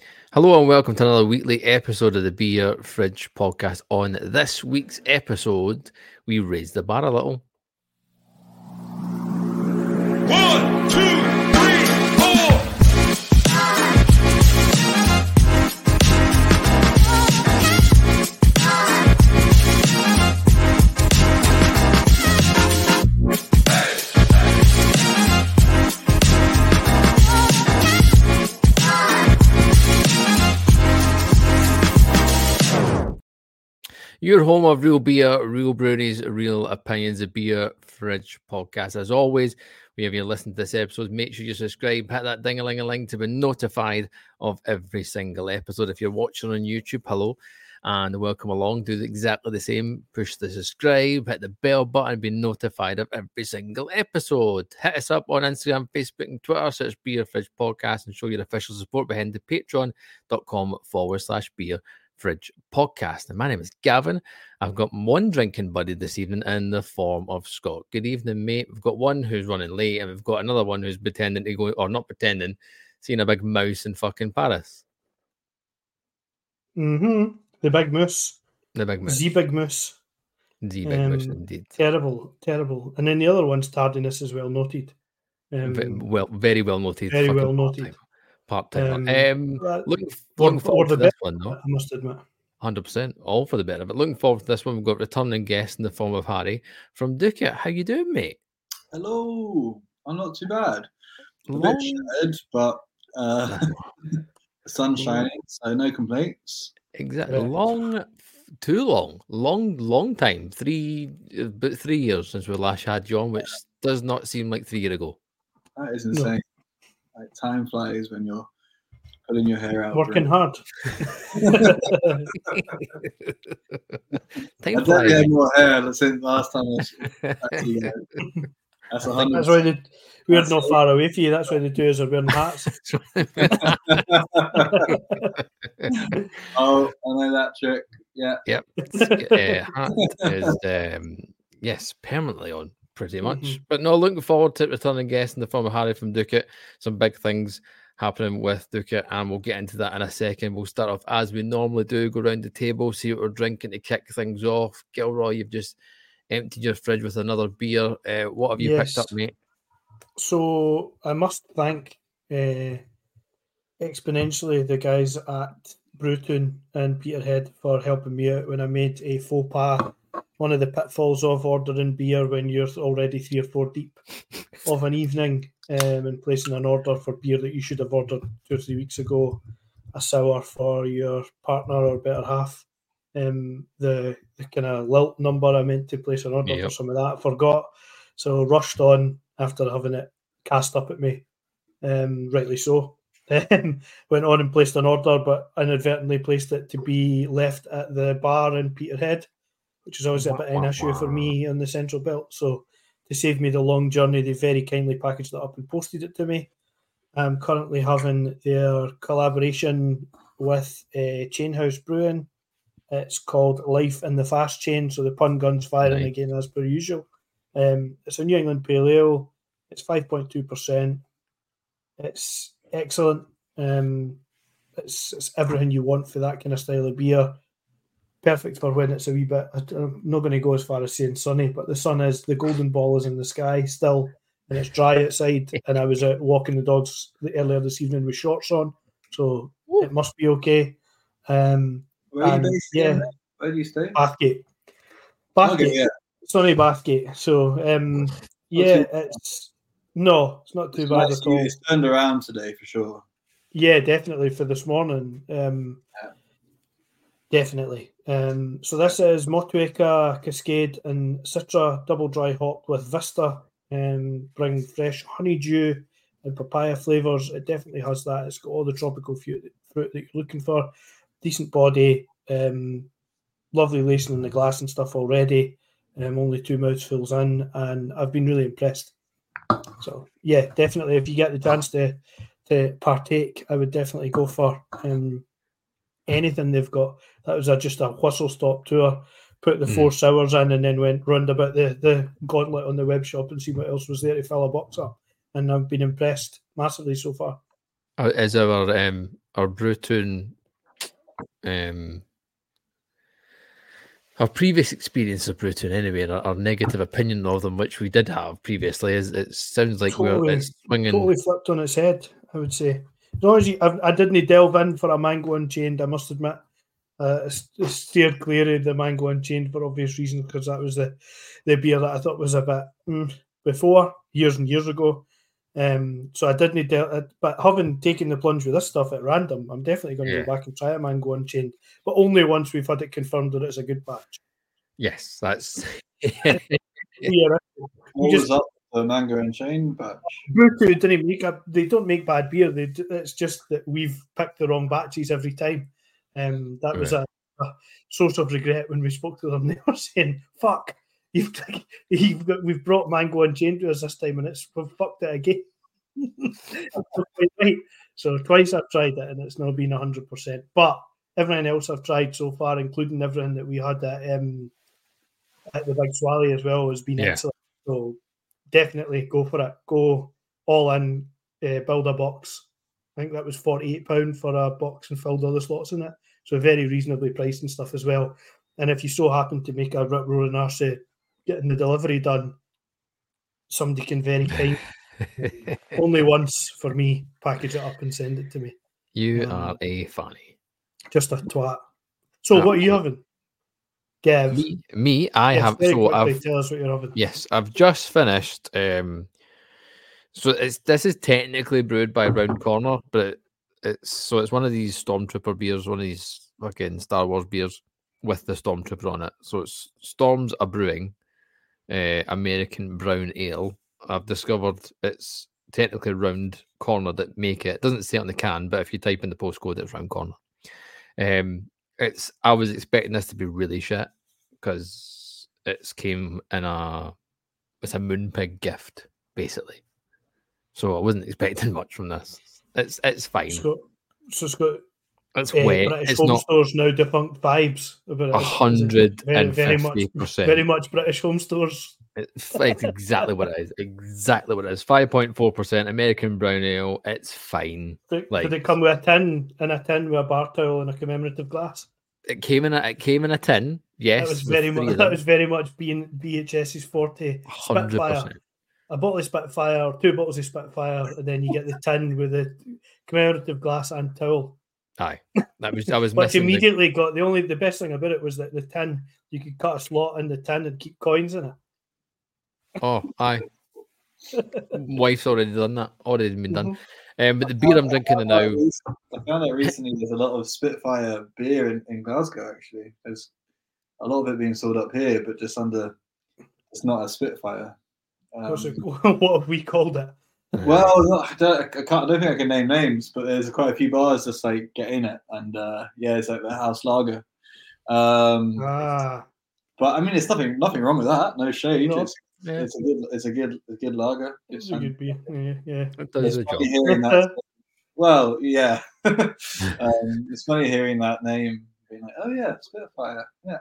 Hello and welcome to another weekly episode of the Beer Fridge podcast. On this week's episode, we raise the bar a little. 1, 2, 3, 4. Your home of real beer, real breweries, real opinions, the Beer Fridge podcast. As always, whenever you listen to this episode, make sure you subscribe, hit that ding-a-ling-a-ling to be notified of every single episode. If you're watching on YouTube, hello, and welcome along. Do exactly the same. Push the subscribe, hit the bell button, be notified of every single episode. Hit us up on Instagram, Facebook, and Twitter, search Beer Fridge Podcast, and show your official support behind the patreon.com/Beer Fridge Podcast. And my name is Gavin. I've got one drinking buddy this evening in the form of Scott. Good evening, mate. We've got one who's running late, and we've got another one who's pretending to go, or not pretending, seeing a big mouse in fucking Paris. The big moose. The big mouse. The big moose. The big mouse, indeed. Terrible. And then the other one's tardiness is well noted. Very well noted. Very well noted. Part-time. Looking forward to this one, though. I must admit. 100%. All for the better. But looking forward to this one, we've got returning guest in the form of Harry from Ducat. How you doing, mate? Hello. I'm not too bad. A bit shattered, but the sun's shining, so no complaints. Exactly. Long time. About 3 years since we last had you on, which does not seem like 3 years ago. That is insane. No. Like, time flies when you're pulling your hair out. Working hard. Time I definitely had more hair since last time. That's 100%. That's why we're not far away from you. That's why the two of us are wearing hats. Oh, I know that trick. Yeah. Yep. Hat is yes, permanently on. Pretty much. But no, looking forward to returning guest in the form of Harry from Ducat. Some big things happening with Ducat, and we'll get into that in a second. We'll start off as we normally do, go around the table, see what we're drinking to kick things off. Gilroy, you've just emptied your fridge with another beer. What have you picked up, mate? So I must thank exponentially the guys at Brewtown and Peterhead for helping me out when I made a faux pas. One of the pitfalls of ordering beer when you're already 3 or 4 deep of an evening and placing an order for beer that you should have ordered 2 or 3 weeks ago, a sour for your partner or better half. The kind of lilt number I meant to place an order for some of that, I forgot. So rushed on after having it cast up at me, rightly so. Went on and placed an order, but inadvertently placed it to be left at the bar in Peterhead, which is always a bit of an issue for me on the Central Belt. So to save me the long journey, they very kindly packaged it up and posted it to me. I'm currently having their collaboration with Chainhouse Brewing. It's called Life in the Fast Chain, so the pun gun's firing again as per usual. It's a New England Pale Ale. It's 5.2%. It's excellent. It's everything you want for that kind of style of beer. Perfect for when it's a wee bit, I'm not going to go as far as saying sunny, but the sun is, the golden ball is in the sky still, and it's dry outside, and I was out walking the dogs earlier this evening with shorts on, so it must be okay. Where are you based? Yeah. Where do you stay? Bathgate. Okay, yeah. Sunny Bathgate. So, it's not too bad at all. It's turned around today for sure. Yeah, definitely for this morning. Definitely. So this is Motueka, Cascade, and Citra double dry hopped with Vista. Bring fresh honeydew and papaya flavors. It definitely has that. It's got all the tropical fruit that you're looking for. Decent body, lovely lacing in the glass and stuff already. Only 2 mouthfuls in, and I've been really impressed. So yeah, definitely. If you get the chance to partake, I would definitely go for anything they've got. That was just a whistle-stop tour. Put the 4 sours in and then went round about the gauntlet on the web shop and see what else was there to fill a box up. And I've been impressed massively so far. Is our Bruton our previous experience of Bruton anyway, our negative opinion of them, which we did have previously, is it sounds like it's swinging totally flipped on its head, I would say. As long as I didn't delve in for a Mango Unchained, I must admit. I steered clear of the Mango Unchained for obvious reasons, because that was the beer that I thought was a bit before, years and years ago. So I didn't but having taken the plunge with this stuff at random, I'm definitely going to go back and try a Mango Unchained, but only once we've had it confirmed that it's a good batch. Yes, that's What was up the Mango Unchained batch? Brutal didn't make they don't make bad beer. It's just that we've picked the wrong batches every time. That was a source of regret when we spoke to them. They were saying, "Fuck, we've brought Mango Unchained to us this time, and we've fucked it again." So twice I've tried it, and it's not been 100%. But everything else I've tried so far, including everything that we had at the Big Swally as well, has been excellent. So definitely go for it. Go all in. Build a box. I think that was £48 for a box and filled all the slots in it. So very reasonably priced and stuff as well. And if you so happen to make a rip roaring arse getting the delivery done, somebody can very kind only once for me package it up and send it to me. You are a funny. Just a twat. So what are you having? Gav. Me, I have. So I've tell us what you're having. Yes, I've just finished. So this is technically brewed by Round Corner, but it's one of these Stormtrooper beers, one of these fucking Star Wars beers with the Stormtrooper on it. So it's Storms Are Brewing, American Brown Ale. I've discovered it's technically Round Corner that make it. It doesn't say it on the can, but if you type in the postcode, it's Round Corner. I was expecting this to be really shit because it's came in it's a Moonpig gift basically. So I wasn't expecting much from this. It's fine. It's got it's wet. British it's Home not Stores now defunct vibes. 150%. Very much British Home Stores. It's exactly what it is. Exactly what it is. 5.4% American brown ale. It's fine. Did it come with a tin with a bar towel and a commemorative glass? It came in a tin. Yes, that was very much being BHS's forte. 100%. A bottle of Spitfire, 2 bottles of Spitfire, and then you get the tin with the commemorative glass and towel. Aye, I was Which immediately got the best thing about it was that the tin, you could cut a slot in the tin and keep coins in it. Oh, aye. Wife's already done that. Already been done. But the beer I'm drinking now. I found out recently there's a lot of Spitfire beer in Glasgow. Actually, there's a lot of it being sold up here, but just under. It's not a Spitfire. What have we called it? Well, I don't think I can name names, but there's quite a few bars just like get in it, and it's like the house lager. But I mean, it's nothing wrong with that. No shade. No. It's a good lager. It's a good beer. Yeah. It does the job. Hearing that. Well, yeah. It's funny hearing that name. Being like, oh yeah, Spitfire, yeah.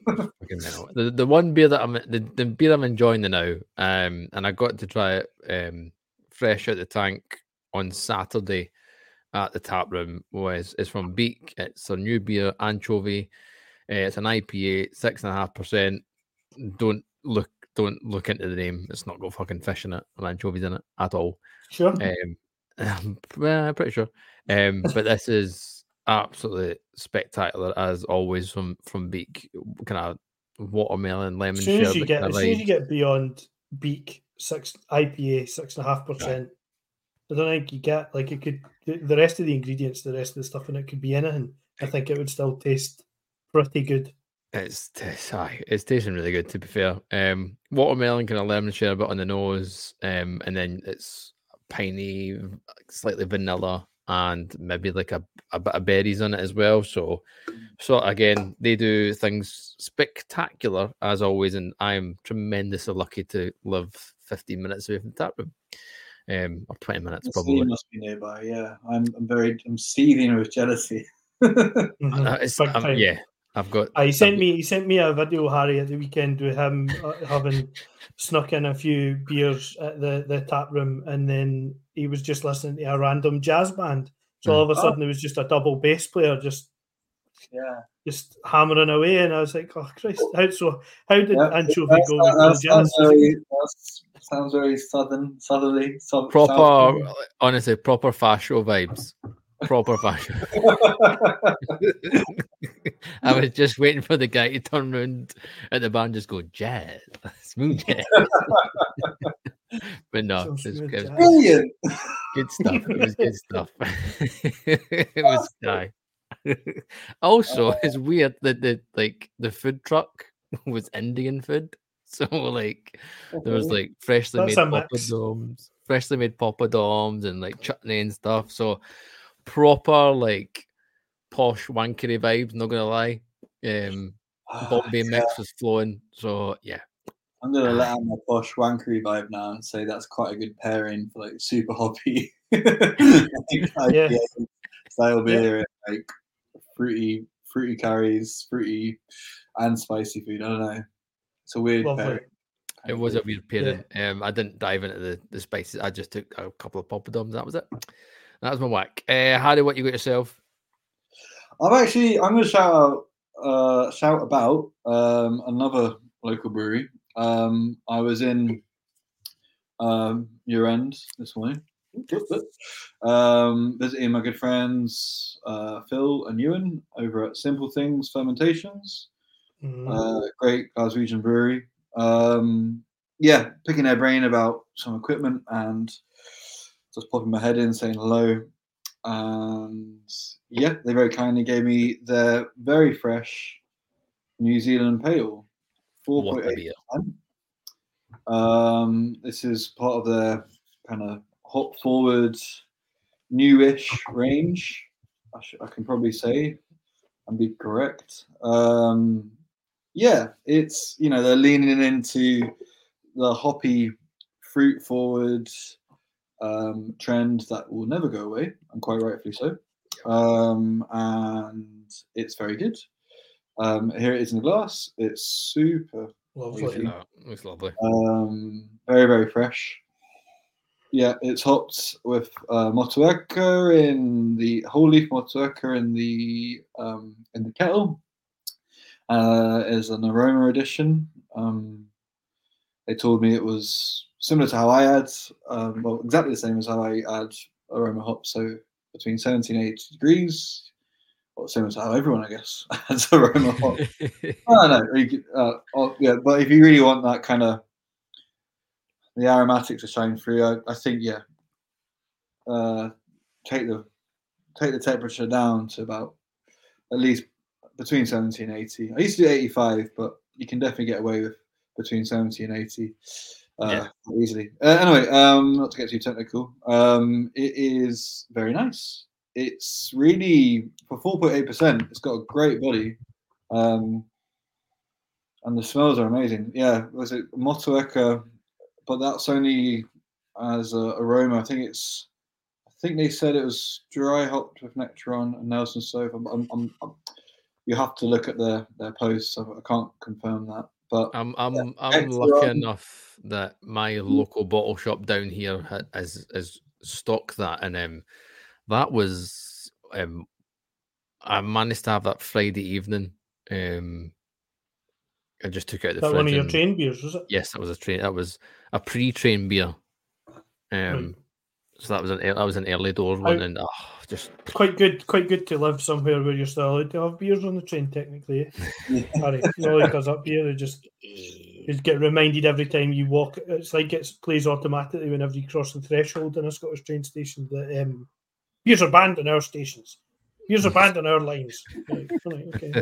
the one beer that the beer I'm enjoying now, and I got to try it fresh out the tank on Saturday at the tap room is from Beak. It's a new beer, Anchovy. It's an IPA, 6.5%. Don't look into the name. It's not got fucking fish in it or anchovies in it at all. Sure. I'm pretty sure. But this is absolutely spectacular as always from Beak. Kind of watermelon, lemon. As soon as you get beyond Beak IPA 6.5%, I don't think you get like it could. The rest of the ingredients, the rest of the stuff in it could be anything. I think it would still taste pretty good. It's tasting really good, to be fair. Watermelon, kind of lemon sherbet on the nose, and then it's piney, slightly vanilla, and maybe like a bit of berries on it as well. So again, they do things spectacular as always, and I'm tremendously lucky to live 15 minutes away from the tap room, or 20 minutes probably. You must be nearby, yeah. I'm seething with jealousy. Yeah. I've got. He sent me a video, Harry, at the weekend with him having snuck in a few beers at the tap room, and then he was just listening to a random jazz band. So all of a sudden, there was just a double bass player just hammering away, and I was like, "Oh Christ! How did Anchovy go with the jazz?" Sounds very southerly. Proper, honestly, proper fascio vibes. Proper fashion. I was just waiting for the guy to turn around at the band, just go jazz, smooth jazz. But no, it was brilliant. Good stuff. It was good stuff. It was guy. Also, it's weird that the food truck was Indian food. So there was freshly made poppadoms and like chutney and stuff. So proper posh wankery vibes, not gonna lie. Bombay mix was flowing. So yeah. I'm gonna let out my posh wankery vibe now and say that's quite a good pairing for super hoppy style beer and fruity curries, fruity and spicy food. I don't know. It's a weird pairing. It was a weird pairing. Yeah. I didn't dive into the spices. I just took a couple of poppadoms. That was it. That was my whack. Harry, what you got yourself? I'm going to shout about another local brewery. I was in Year End this morning, visiting my good friends Phil and Ewan over at Simple Things Fermentations. Great Glaswegian brewery. Picking their brain about some equipment and just popping my head in, saying hello. And they very kindly gave me their very fresh New Zealand Pale, 4.8%. This is part of their kind of hop forward, newish range. I can probably say and be correct. It's they're leaning into the hoppy, fruit forward trend that will never go away, and quite rightfully so. And it's very good. Here it is in the glass. It's super lovely. It's lovely. Very, very fresh. Yeah, it's hopped with Motueka in the whole leaf Motueka in the kettle. As an aroma addition. They told me it was similar to how I add, exactly the same as how I add aroma hops, so between 70 and 80 degrees, or similar to how everyone, I guess, adds aroma hops. I don't know, but if you really want that kind of the aromatic to shine through, I think take the temperature down to about at least between 70 and 80. I used to do 85, but you can definitely get away with between 70 and 80 easily. Anyway, not to get too technical, it is very nice. It's really, for 4.8%, it's got a great body. And the smells are amazing. Yeah, was it Motueka? But that's only as an aroma. I think they said it was dry hopped with Nectaron and Nelson Sauvin. You have to look at their posts. I can't confirm that. But I'm lucky enough that my local bottle shop down here has stocked that, and that was I managed to have that Friday evening. I just took it out the fridge. That one of your train beers, was it? Yes, that was a train. That was a pre-train beer. Right. So that was an early doors one, and just quite good to live somewhere where you're still allowed to have beers on the train, technically. Harry, not like us up here, you get reminded every time you walk. It's like it plays automatically whenever you cross the threshold in a Scottish train station that beers are banned on our stations. Beers are banned on our lines. Right, okay.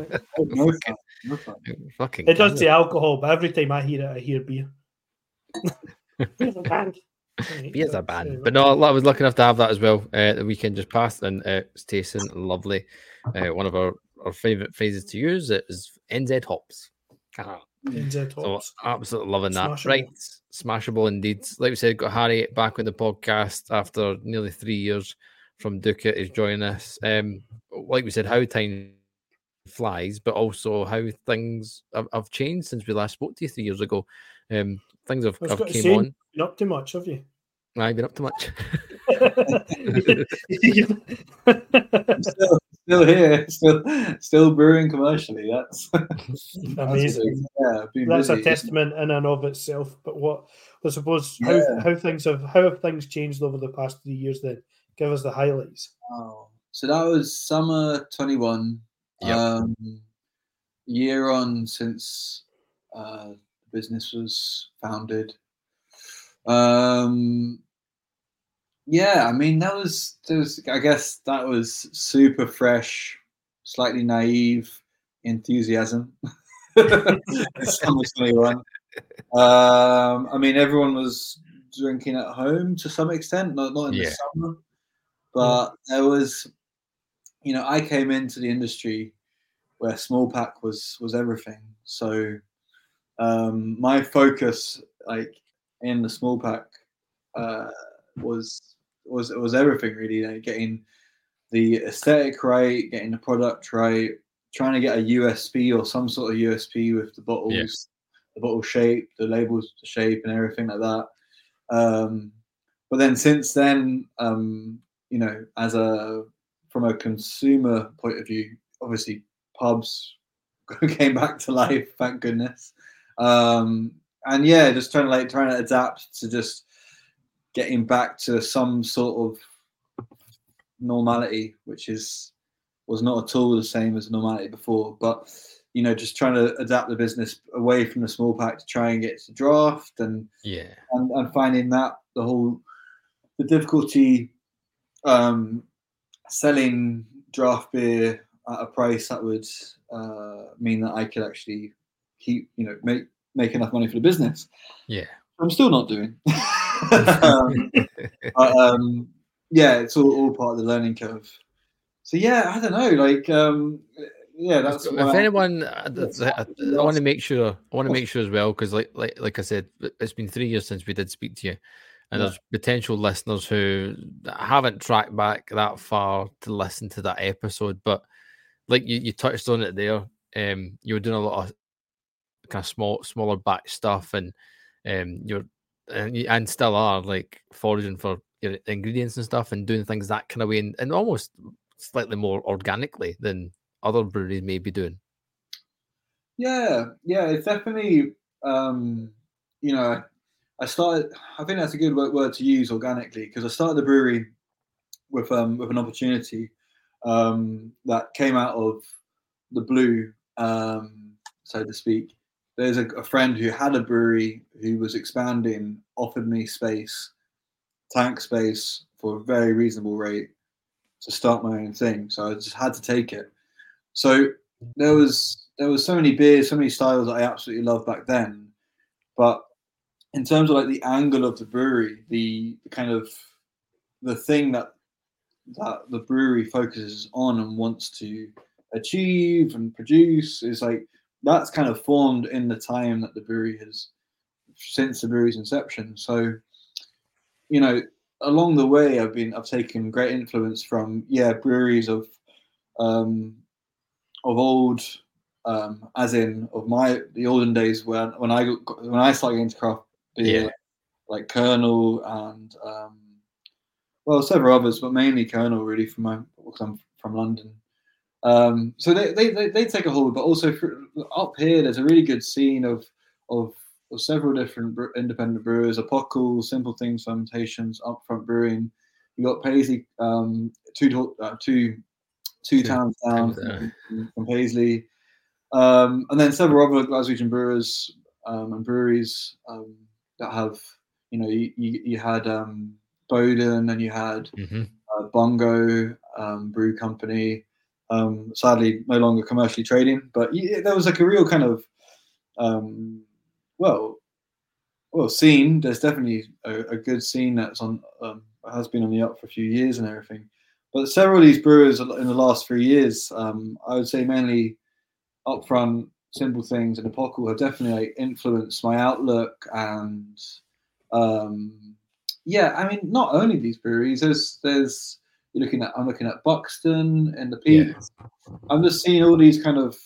It does say alcohol, but every time I hear it, I hear beer. Beers are banned. Beers are banned. But no, I was lucky enough to have that as well. The weekend just passed, and it's tasting lovely. One of our favourite phrases to use is NZ hops. NZ hops. So absolutely loving that. Smashable. Right, smashable indeed. Like we said, got Harry back on the podcast after nearly 3 years from Duca is joining us. Like we said, how time flies, but also how things have changed since we last spoke to you 3 years ago. Things have came on. Been up too much, have you? I've been up too much. still here, still brewing commercially. That's amazing. That's a testament in and of itself. But I suppose how have things changed over the past 3 years? Then give us the highlights. Oh, so that was summer 21. Yep. Year on since the business was founded. Yeah, I mean there was I guess that was super fresh, slightly naive enthusiasm. Summer 21. I mean everyone was drinking at home to some extent, not in the summer, but there was, I came into the industry where small pack was everything. So my focus, like in the small pack, was everything really. Like getting the aesthetic right, getting the product right, trying to get a USP or some sort of USP with the bottles, the bottle shape, the labels, the shape, and everything like that. But then since then, from a consumer point of view, obviously pubs came back to life, thank goodness. And yeah, just trying to adapt to just getting back to some sort of normality, which was not at all the same as normality before. But just trying to adapt the business away from the small pack to try and get to draft and finding that the difficulty selling draft beer at a price that would mean that I could actually keep make enough money for the business. Yeah, I'm still not doing. Yeah, it's all part of the learning curve. So yeah, I don't know. That's if anyone, I want to make sure as well, because like I said, it's been 3 years since we did speak to you, and there's potential listeners who haven't tracked back that far to listen to that episode. But like you touched on it there, you were doing a lot of kind of smaller batch stuff, and and still are like foraging for your ingredients and stuff, and doing things that kind of way, and almost slightly more organically than other breweries may be doing. Yeah, it's definitely I started. I think that's a good word to use, organically, because I started the brewery with an opportunity that came out of the blue, so to speak. There's a friend who had a brewery who was expanding, offered me tank space for a very reasonable rate to start my own thing. So I just had to take it. So there was so many beers, so many styles that I absolutely loved back then. But in terms of like the angle of the brewery, the kind of the thing that the brewery focuses on and wants to achieve and produce is like that's kind of formed in the time that the brewery has, since the brewery's inception. So, along the way, I've taken great influence from breweries of old, as in of the olden days when I started getting into craft beer, like Colonel and several others, but mainly Colonel, really, because I'm from London. So they take a hold, but also up here there's a really good scene of several different independent brewers: Apocal, Simple Things Fermentations, Upfront Brewing. You got Paisley, two towns down from Paisley, and then several other Glaswegian brewers and breweries that have, you had Bowden, and you had Bongo Brew Company. Sadly, no longer commercially trading, but there was like a real kind of scene. There's definitely a good scene that's on has been on the up for a few years and everything. But several of these brewers in the last 3 years, I would say mainly Upfront, Simple Things, and Apocal have definitely influenced my outlook. And I mean, not only these breweries. There's I'm looking at Buxton and the Peaks. Yeah. I'm just seeing all these kind of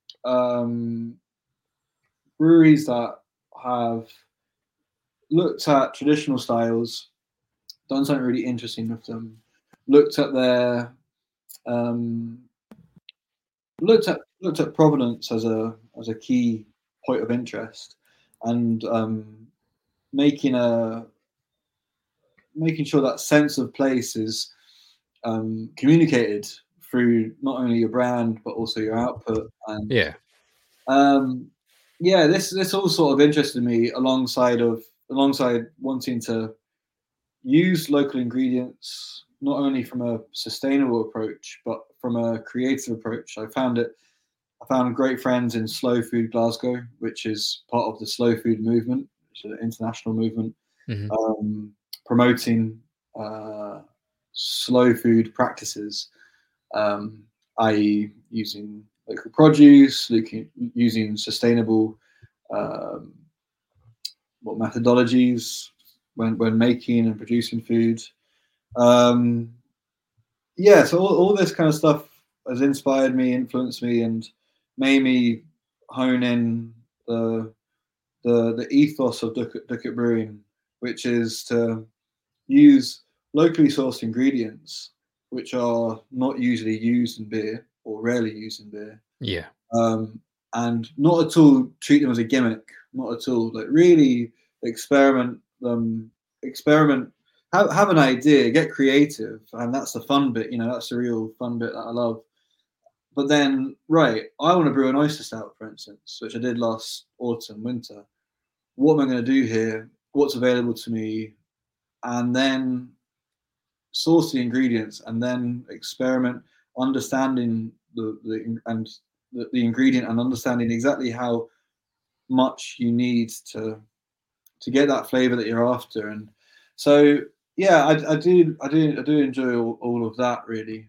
breweries that have looked at traditional styles, done something really interesting with them, looked at their looked at provenance as a key point of interest, and making sure that sense of place is communicated through not only your brand but also your output. And this all sort of interested me alongside wanting to use local ingredients, not only from a sustainable approach but from a creative approach. I found great friends in Slow Food Glasgow, which is part of the slow food movement, which is an international movement, promoting slow food practices, i.e. using local produce, using sustainable methodologies when making and producing food. So all this kind of stuff has inspired me, influenced me, and made me hone in the ethos of Ducat Brewing, which is to use locally sourced ingredients, which are not usually used in beer or rarely used in beer. Yeah. And not at all treat them as a gimmick. Not at all. Like really experiment. Have an idea. Get creative, and that's the fun bit. That's the real fun bit that I love. But then, I want to brew an oyster stout, for instance, which I did last autumn, winter. What am I going to do here? What's available to me? And then source the ingredients, and then experiment, understanding the ingredient and understanding exactly how much you need to get that flavor that you're after. And so, I do enjoy all of that, really.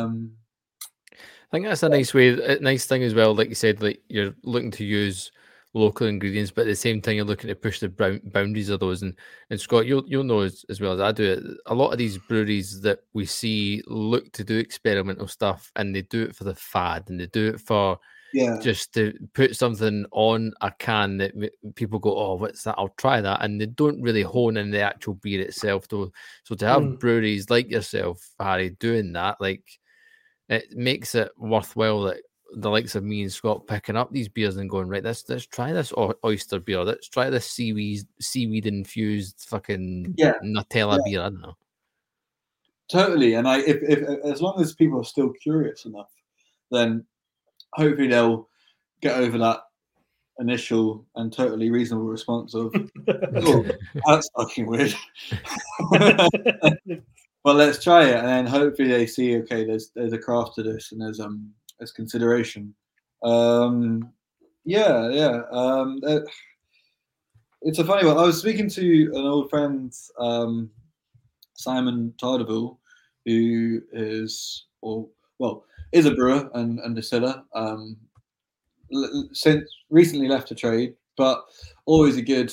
I think that's a nice thing as well. Like you said, like you're looking to use local ingredients, but at the same time, you're looking to push the boundaries of those. And Scott, you'll know as well as I do it. A lot of these breweries that we see look to do experimental stuff, and they do it for the fad, and they do it for just to put something on a can that people go, oh, what's that? I'll try that, and they don't really hone in the actual beer itself. Though, so to have breweries like yourself, Harry, doing that, like, it makes it worthwhile that the likes of me and Scott picking up these beers and going, right, let's try this oyster beer. Let's try this seaweed infused fucking Nutella beer. I don't know. Totally. And if as long as people are still curious enough, then hopefully they'll get over that initial and totally reasonable response of, oh, that's fucking weird. But let's try it, and then hopefully they see, okay, there's a craft to this, and there's consideration. It's a funny one. I was speaking to an old friend, Simon Tardeville, who is a brewer and distiller. Since recently left the trade, but always a good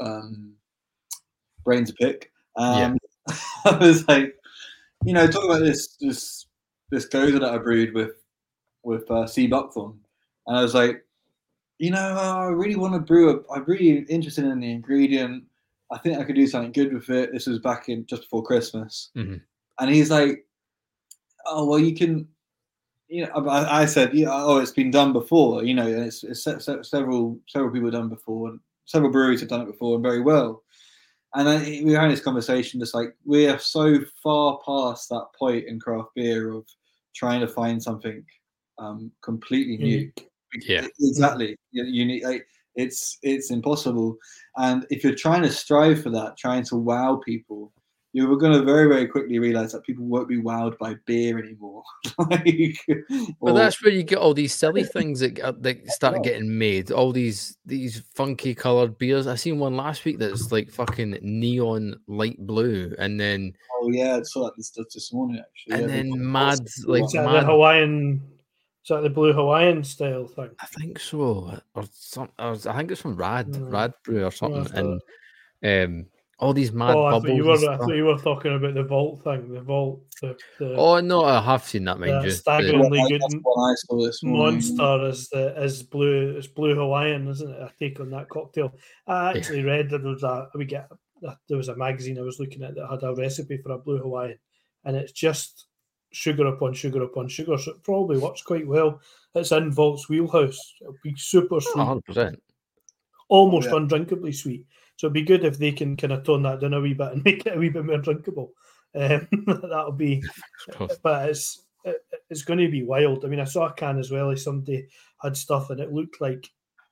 brain to pick. I was like, talking about this goza that I brewed with C. Buckthorn, and I was like, I really want to brew I'm really interested in the ingredient. I think I could do something good with it. This was back in just before Christmas, and he's like, oh well, you can. I said, it's been done before. And it's several people have done before, and several breweries have done it before and very well. And we were having this conversation, just like we are so far past that point in craft beer of trying to find something completely new. Yeah, exactly. Unique. Like, it's impossible. And if you're trying to strive for that, trying to wow people, you were going to very, very quickly realize that people won't be wowed by beer anymore. But that's where you get all these silly things that start getting made. All these funky colored beers. I seen one last week that's like fucking neon light blue, and then I saw that this morning actually. And then mad the Hawaiian. Is that the blue Hawaiian style thing? I think so, or something. I think it's from Rad Brew or something, and all these mad I bubbles. thought you were talking about the vault thing. The vault. Oh no, I have seen that, mind you. Staggeringly good That's what I saw this morning. monster is blue. It's blue Hawaiian, isn't it? A take on that cocktail. I actually read that there was a magazine I was looking at that had a recipe for a blue Hawaiian, and it's just sugar upon sugar upon sugar. So it probably works quite well. It's in Vault's wheelhouse. It'll be super sweet. 100%. Almost undrinkably sweet. So it'd be good if they can kind of tone that down a wee bit and make it a wee bit more drinkable. That'll be, but it's going to be wild. I mean, I saw a can as well as somebody had stuff and it looked like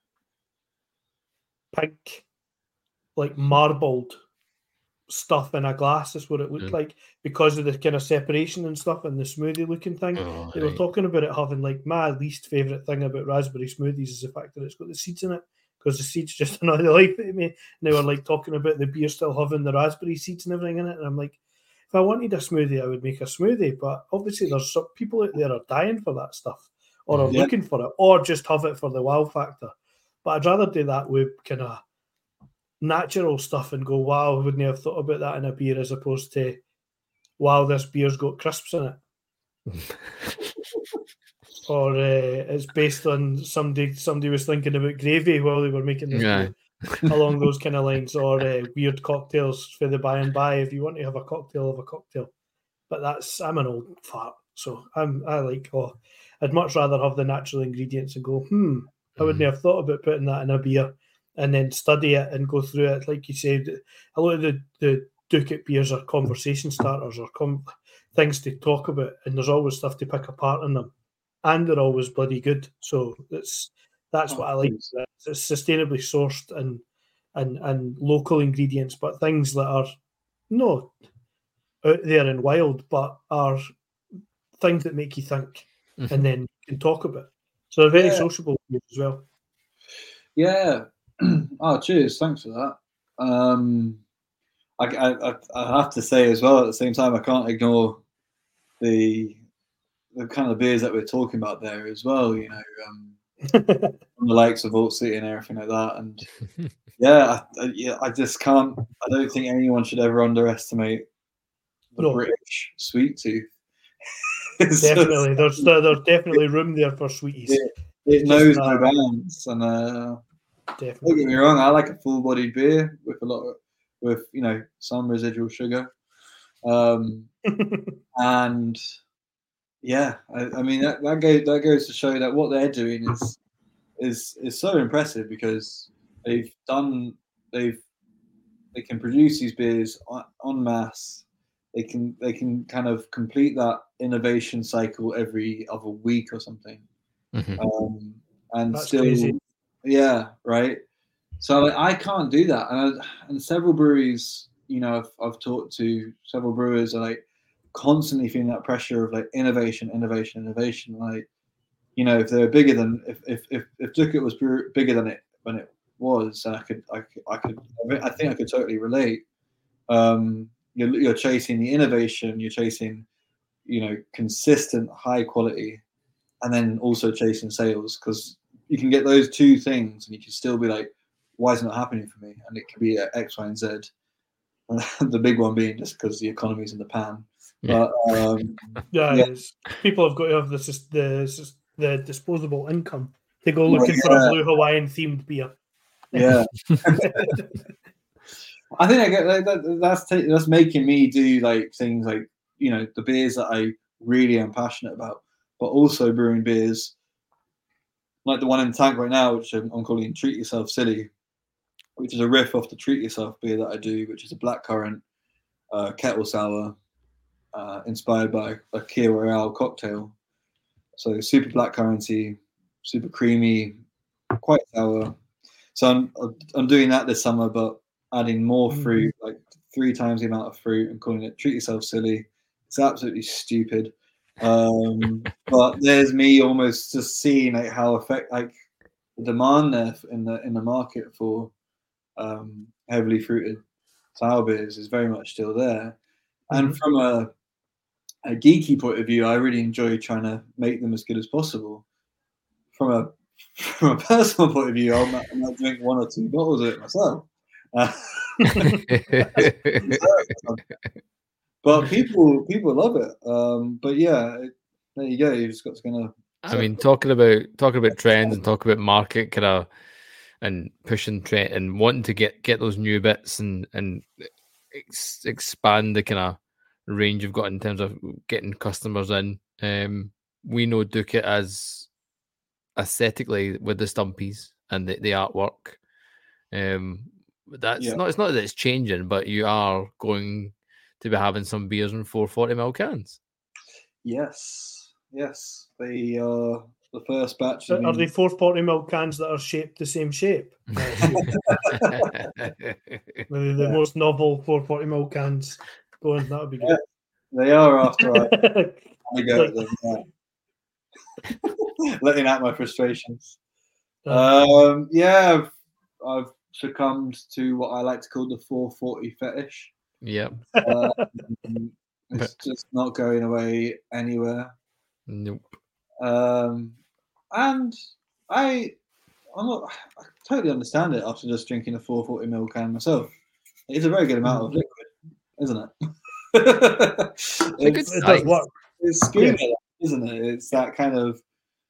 pink, like marbled stuff in a glass is what it looked like because of the kind of separation and stuff and the smoothie looking thing. They were talking about it having like my least favourite thing about raspberry smoothies is the fact that it's got the seeds in it. Because the seeds just annoy the life out of me. And they were like talking about the beer still having the raspberry seeds and everything in it. And I'm like, if I wanted a smoothie, I would make a smoothie. But obviously, there's some people out there are dying for that stuff or are looking for it or just have it for the wow factor. But I'd rather do that with kind of natural stuff and go, wow, I wouldn't have thought about that in a beer as opposed to, wow, this beer's got crisps in it. Or it's based on somebody was thinking about gravy while they were making this beer, along those kind of lines, or weird cocktails for the by and by. If you want to have a cocktail, but I'm an old fart, so I'd much rather have the natural ingredients and go, I wouldn't have thought about putting that in a beer, and then study it and go through it. Like you said, a lot of the Ducat beers are conversation starters or things to talk about, and there's always stuff to pick apart in them. And they're always bloody good. So that's what I like. It's sustainably sourced and local ingredients, but things that are not out there and wild, but are things that make you think and then you can talk about. So they're very sociable as well. Yeah. Oh, cheers. Thanks for that. I have to say as well, at the same time, I can't ignore the kind of beers that we're talking about there as well, you know, the likes of Vault City and everything like that. And I just can't. I don't think anyone should ever underestimate the British sweet tooth. Definitely, there's definitely room there for sweeties. It knows no bounds, and don't get me wrong, I like a full-bodied beer with some residual sugar, and. Yeah, I mean that goes to show that what they're doing is so impressive because they can produce these beers en masse. They can kind of complete that innovation cycle every other week or something, and that's still crazy. Yeah, right. So I can't do that, and several breweries, I've talked to several brewers are like. Constantly feeling that pressure of like innovation. Like, if they're bigger than if Ducat was bigger than it when it was, I think I could totally relate. You're chasing the innovation, you're chasing, consistent high quality, and then also chasing sales because you can get those two things and you can still be like, why is it not happening for me? And it can be X, Y, and Z. The big one being just because the economy's in the pan. But people have got to have the disposable income to go looking for a blue Hawaiian themed beer. Yeah, I think that's making me do like things like the beers that I really am passionate about, but also brewing beers like the one in the tank right now, which I'm calling Treat Yourself Silly, which is a riff off the Treat Yourself beer that I do, which is a blackcurrant kettle sour. Inspired by a Kia Royale cocktail. So super blackcurranty, super creamy, quite sour. So I'm doing that this summer, but adding more fruit, like 3 times the amount of fruit, and calling it Treat Yourself Silly. It's absolutely stupid. But there's me almost just seeing like how the demand there in the market for heavily fruited sour beers is very much still there. And from a geeky point of view, I really enjoy trying to make them as good as possible. From a personal point of view, I might drink 1 or 2 bottles of it myself. But people love it. But yeah, there you go. You've just got to kind of. I mean, talking about trends and talking about market kind of and pushing trend and wanting to get those new bits and expand the kind of range you've got in terms of getting customers in. We know Ducat as aesthetically with the stumpies and the artwork. That's not. It's not that it's changing, but you are going to be having some beers in 440ml cans. Yes. The first batch. Are they 440ml cans that are shaped the same shape? Maybe the most novel 440ml cans going. That would be good. They are after I go at them. Yeah. Letting out my frustrations. I've succumbed to what I like to call the 440 fetish. Yeah. It's just not going away anywhere. Nope. And I totally understand it after just drinking a 440ml can myself. It's a very good amount of liquid, isn't it? It does work. It's screaming, isn't it? It's that kind of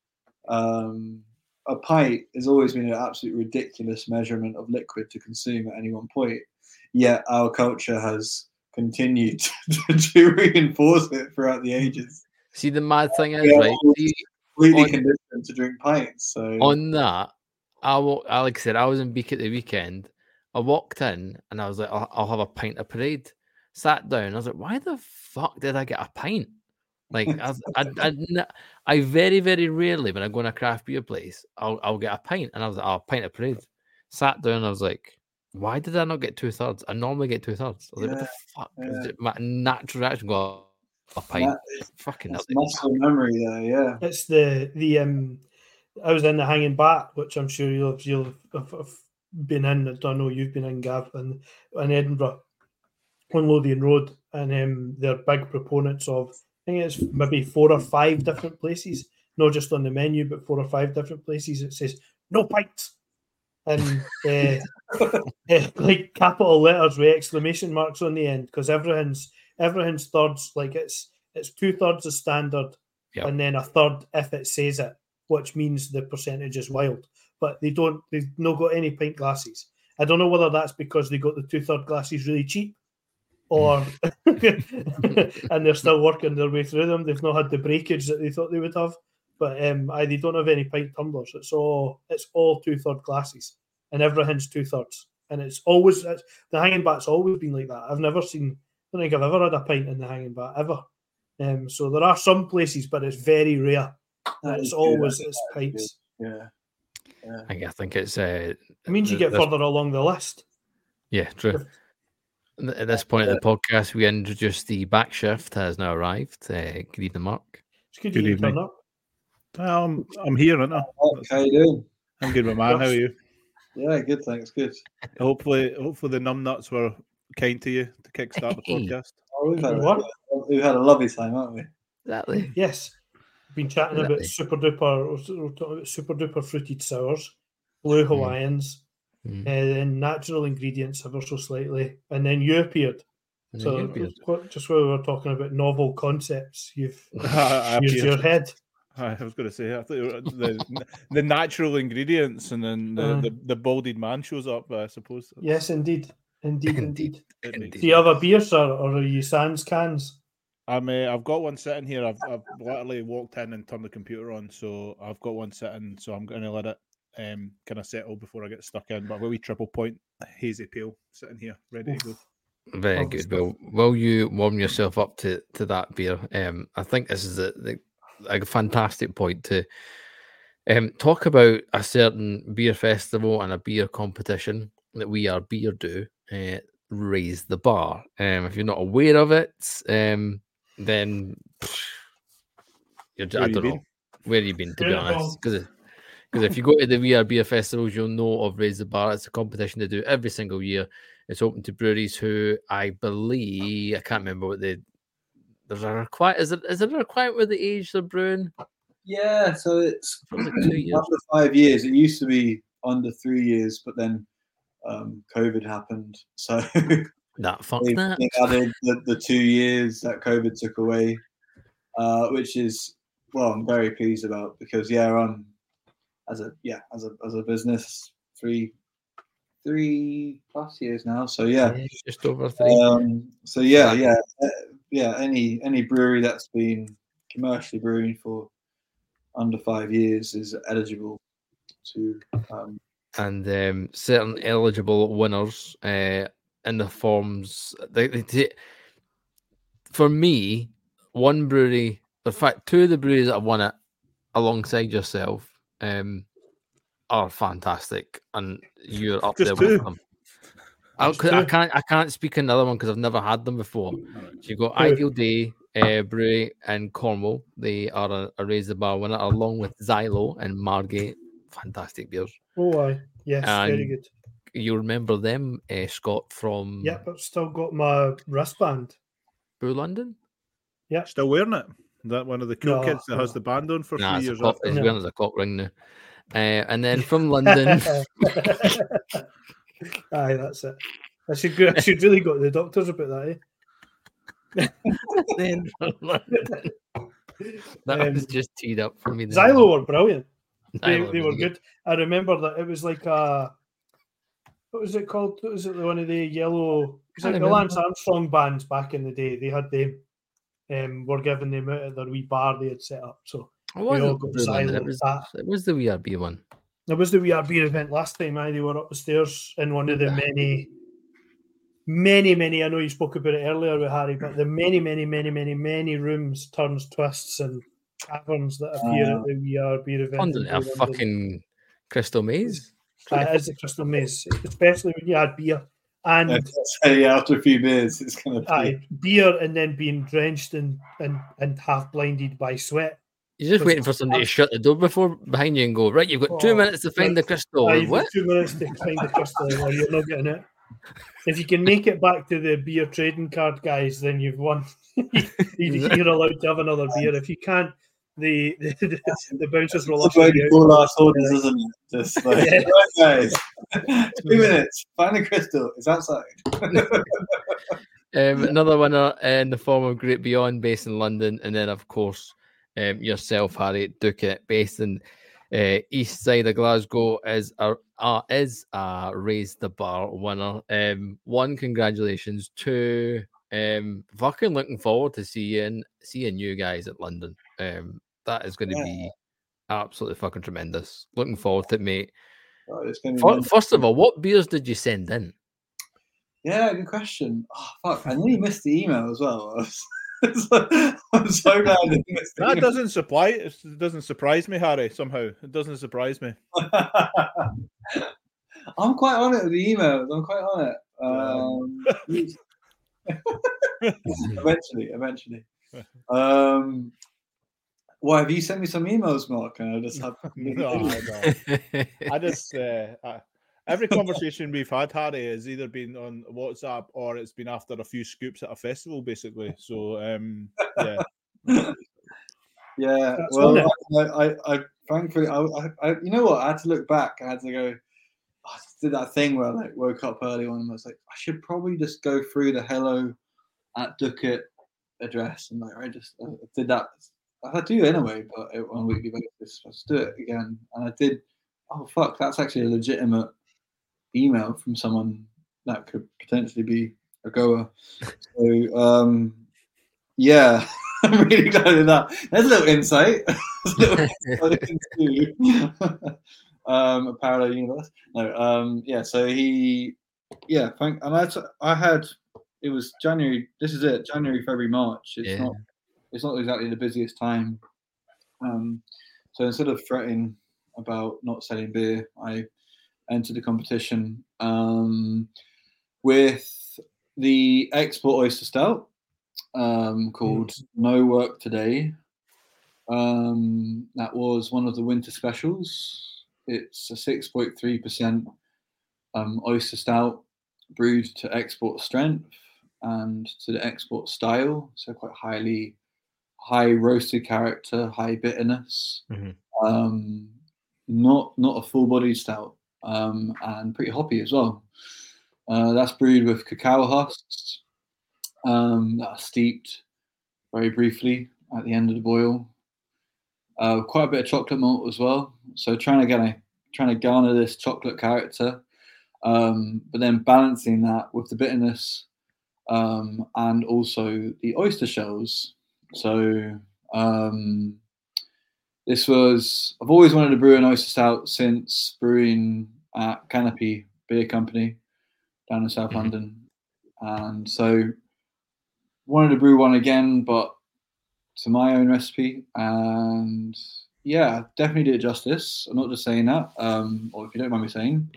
a pint has always been an absolute ridiculous measurement of liquid to consume at any one point. Yet our culture has continued to reinforce it throughout the ages. See, the mad thing is, right? Completely conditioned to drink pints. So on that, like I said, I was in Beak at the weekend. I walked in and I was like, I'll have a pint of Parade. Sat down. I was like, why the fuck did I get a pint? Like, I very, very rarely, when I go in a craft beer place, I'll get a pint. And I was like, a pint of Parade. Sat down and I was like, why did I not get 2/3? I normally get 2/3. I was like, what the fuck? Yeah. My natural reaction go a pint. Fucking muscle memory there, yeah. It's the I was in the Hanging Bat, which I'm sure you'll have been in. I don't know, you've been in, Gav, in Edinburgh on Lothian Road, and they're big proponents of, I think it's maybe 4 or 5 different places, not just on the menu, but 4 or 5 different places. It says no pints, and like capital letters with exclamation marks on the end, because everything's thirds. Like it's 2/3 is standard, and then 1/3 if it says it, which means the percentage is wild. But they've not got any pint glasses. I don't know whether that's because they got the 2/3 glasses really cheap, or and they're still working their way through them. They've not had the breakage that they thought they would have. But they don't have any pint tumblers. It's all 2/3 glasses, and everything's 2/3. And it's always the Hanging Bat's always been like that. I've never seen. I don't think I've ever had a pint in the Hanging Bat ever. So there are some places, but it's very rare. It's always pints. Yeah. I think it's. It means you get further along the list. Yeah, true. At this point of the podcast, we introduced the back shift has now arrived. Good evening, Mark. It's good evening. Turn up. I'm here, aren't I? How you doing? I'm good, my man. How are you? Yeah, good, thanks. Good. Hopefully the numbnuts were kind to you to kickstart the podcast. Oh, we've had a lovely time, haven't we? Exactly. Yes. We've been chatting about super duper fruited sours, blue Hawaiians, and natural ingredients ever so slightly, and then you appeared. So just while we were talking about novel concepts, you've used your head. I was going to say, I thought the natural ingredients, and then the balded man shows up, I suppose. Yes, indeed. Do you have a beer, sir, or are you sans cans? I've got one sitting here. I've literally walked in and turned the computer on, so I've got one sitting. So I'm going to let it kind of settle before I get stuck in. But a wee triple point hazy pale sitting here, ready to go. Very good. Well, while you warm yourself up to that beer, I think this is a fantastic point to talk about a certain beer festival and a beer competition that We Are Beer do. Raise the Bar. If you're not aware of it, then I don't know where you've been, to be honest. Because if you go to the We Are Beer festivals, you'll know of Raise the Bar. It's a competition they do every single year. It's open to breweries who, I believe, I can't remember what there's a requirement. Is it a requirement with the age they're brewing? Yeah, so it's like 2 years. After 5 years. It used to be under 3 years, but then COVID happened. So That fucked they that. added the 2 years that COVID took away, which is, well, I'm very pleased about, because as a business 3+ years now. So just over 3. So any brewery that's been commercially brewing for under 5 years is eligible to. And certain eligible winners in the forms. For me, one brewery, in fact, 2 of the breweries that have won it alongside yourself are fantastic, and you're up Just there with 2? them. I can't speak another one because I've never had them before. So you've got Ideal Day Brewery in Cornwall. They are a Raise the Bar winner, along with Xylo and Margate. Fantastic beers. Oh, aye. Yes, And very good. You remember them, Scott, from Yep, I've still got my wristband. Brew London? Yep. Still wearing it? Is that one of the cool kids that has the band on for 3 years after? He's wearing a cock ring now. And then from London. Aye, that's it. I should really go to the doctors about that, Then from London. That was just teed up for me. Xylo were brilliant. They Xylo were really good. I remember that it was like what was it called? What was it? One of the yellow. It was like the Lance Armstrong bands back in the day. They had them. Were given them out at their wee bar they had set up. So we all got Xylo. It was the WRB one. It was the WRB event last time. They were up the stairs in one of the many. I know you spoke about it earlier with Harry, but the many rooms, turns, twists, and caverns that appear at the WRB event. Under a fucking Crystal Maze. It is a Crystal Maze, especially when you had beer. And after a few beers, it's kind of beer, and then being drenched and half blinded by sweat. You're just waiting for somebody to shut the door behind you and go, right, you've got 2 minutes to find the crystal. You've got 2 minutes to find the crystal, or you're not getting it. If you can make it back to the beer trading card guys, then you've won. You're allowed to have another beer. If you can't, the bouncers will usher you out. Last orders, isn't it? Just like, right, guys, 2 minutes. Find the crystal. It's outside. Another winner in the form of Great Beyond, based in London, and then of course yourself, Harry Duckett, based in east side of Glasgow, is a Raise the Bar winner. 1, congratulations. 2, fucking looking forward to seeing you guys at London. That is going to be absolutely fucking tremendous. Looking forward to it, mate. First of all, what beers did you send in? Yeah, good question. Oh, fuck, I nearly missed the email as well. I'm so glad I didn't miss the email. Doesn't surprise me, Harry, somehow. It doesn't surprise me. I'm quite on it with the emails. I'm quite on it. Eventually. Why have you sent me some emails, Mark? And I just have. No. I just every conversation we've had, Harry, has either been on WhatsApp or it's been after a few scoops at a festival, basically. So yeah. Yeah. Well, I frankly, I you know what? I had to look back. I had to go. I did that thing where I woke up early on and I was like, I should probably just go through the hello@Duckett address, and I did that. I do anyway, but on a weekly basis. Let's do it again, and I did. Oh fuck, that's actually a legitimate email from someone that could potentially be a goer. So yeah, I'm really glad of that. There's a little insight. Into a parallel universe. No, yeah. So I had. It was January. This is it. January, February, March. It's not exactly the busiest time. So instead of fretting about not selling beer, I entered the competition with the Export Oyster Stout called No Work Today. That was one of the winter specials. It's a 6.3% oyster stout brewed to export strength and to the export style, so quite high roasted character, high bitterness. Mm-hmm. Not a full-bodied stout. and pretty hoppy as well. That's brewed with cacao husks that are steeped very briefly at the end of the boil. Quite a bit of chocolate malt as well. So trying to garner this chocolate character, but then balancing that with the bitterness and also the oyster shells. So I've always wanted to brew an oyster stout since brewing at Canopy Beer Company down in South London, and so wanted to brew one again, but to my own recipe. And yeah, definitely did it justice. I'm not just saying that, or if you don't mind me saying.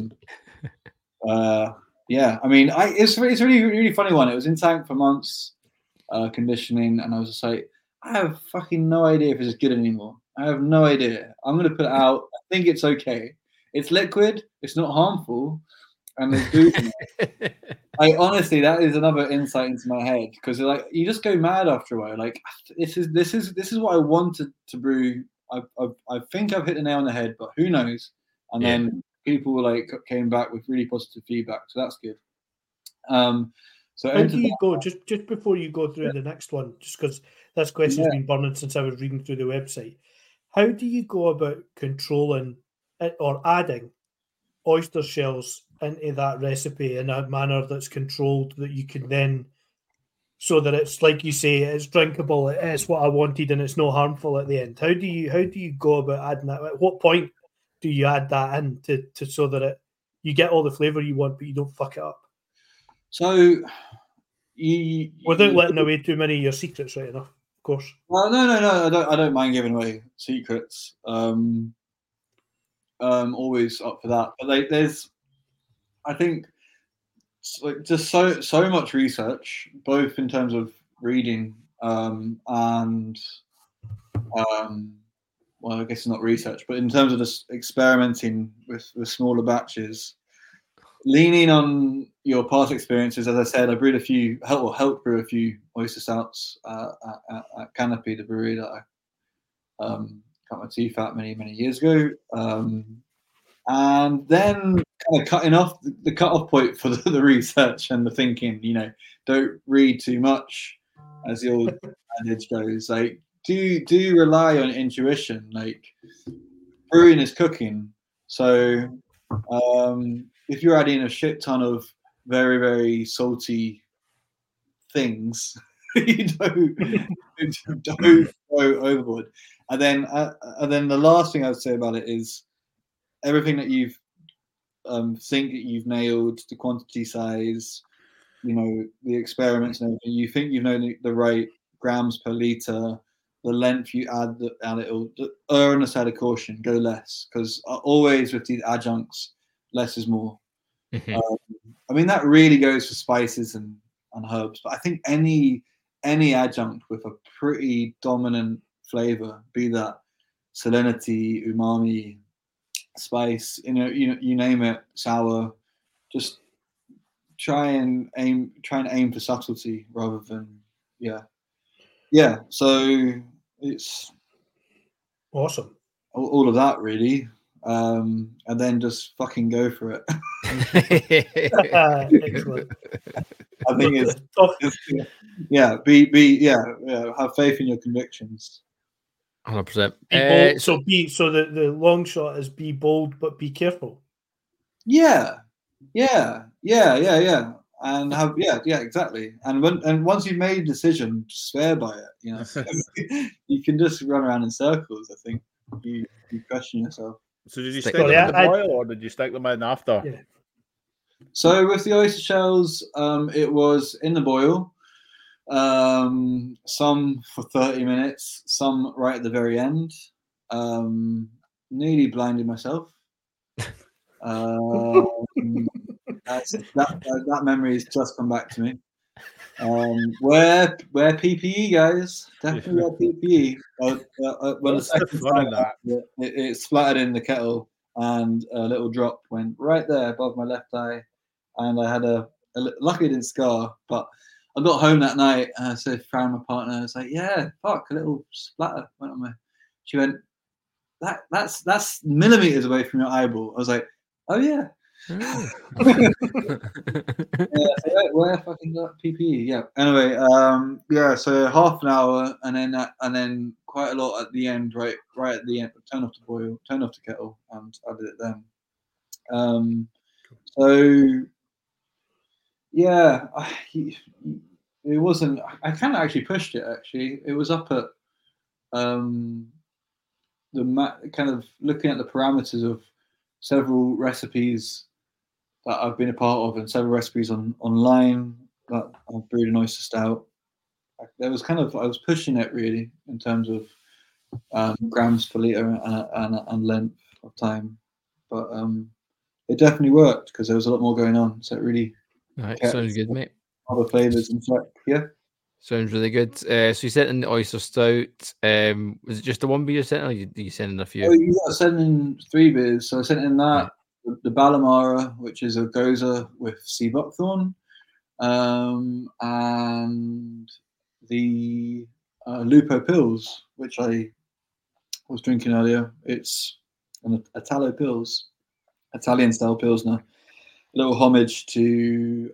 Yeah, I mean, it's a really funny one. It was in tank for months, conditioning, and I was just like, I have fucking no idea if it's good anymore. I have no idea. I'm gonna put it out. I think it's okay. It's liquid. It's not harmful, and there's booze in it. Honestly, that is another insight into my head, because like you just go mad after a while. Like this is what I wanted to brew. I think I've hit the nail on the head, but who knows? And then people like came back with really positive feedback, so that's good. So how do you go just before you go through the next one? Just because this question's been burning since I was reading through the website. How do you go about controlling it or adding oyster shells into that recipe in a manner that's controlled, that you can then, so that it's like you say, it's drinkable, it's what I wanted, and it's not harmful at the end? How do you go about adding that? At what point do you add that in to so that you get all the flavour you want, but you don't fuck it up? So without letting away too many of your secrets, right enough, of course. Well, no, I don't mind giving away secrets. Always up for that. But there's, I think, like just so much research, both in terms of reading and well, I guess not research, but in terms of just experimenting with smaller batches, leaning on your past experiences. As I said, I brewed helped brew a few oyster stouts at Canopy, the brewery that I cut my teeth at many years ago. And then kind of cutting off the cut-off point for the research and the thinking, don't read too much, as the old adage goes. Like, do rely on intuition. Like, brewing is cooking. So if you're adding a shit ton of very, very salty things, you don't go overboard. And then the last thing I would say about it is everything that you've think that you've nailed, the quantity size, the experiments and everything. You think you've known the right grams per liter, the length you add it all. Err on the side of caution, go less, because always with these adjuncts, less is more. Mm-hmm. I mean, that really goes for spices and herbs, but I think any adjunct with a pretty dominant flavor, be that salinity, umami, spice, you name it, sour, just try and aim for subtlety rather than yeah. So it's awesome. All of that really. And then just fucking go for it. Excellent. I think it's have faith in your convictions. 100%. So the long shot is be bold but be careful. Yeah, and have exactly. And once you've made a decision, swear by it. You can just run around in circles. I think you question yourself. So did you stick them in the boil, or did you stick them in after? Yeah. So with the oyster shells, it was in the boil. Some for 30 minutes, some right at the very end. Nearly blinded myself. That memory has just come back to me. Wear PPE, guys. Definitely wear PPE. When the second time it splattered in the kettle, and a little drop went right there above my left eye, and I had luckily it didn't scar, but I got home that night and I said, found my partner. I was like, "Yeah, fuck, a little splatter went on my." She went, "That's millimeters away from your eyeball." I was like, Oh yeah. Oh. Yeah, so where fucking got PPE? Yeah. Anyway, yeah. So half an hour, and then quite a lot at the end. Right at the end. Turn off the kettle, and I did it then. So yeah, it wasn't. I kind of actually pushed it. Actually, it was up at kind of looking at the parameters of several recipes that I've been a part of, and several recipes online that I've brewed an oyster stout. There was I was pushing it really in terms of grams per liter and length of time, but it definitely worked because there was a lot more going on. So it really sounds good, mate. Other flavors in check. Yeah. Sounds really good. So you sent in the oyster stout. Was it just the one beer you sent, or you sent in a few? Oh, you got sent in 3 beers. So I sent in that, the Balamara, which is a goza with sea buckthorn, and the Lupo Pils, which I was drinking earlier. It's an Italo Pils, Italian style Pilsner. A little homage to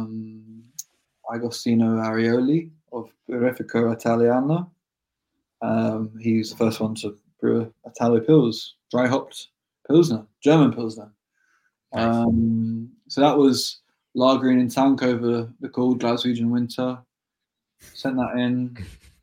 Agostino Arioli of Birrifica Italiana. He's the first one to brew a Italo Pils, dry hopped Pilsner, German Pilsner. Nice. So that was lagering in tank over the cold Glaswegian winter. Sent that in.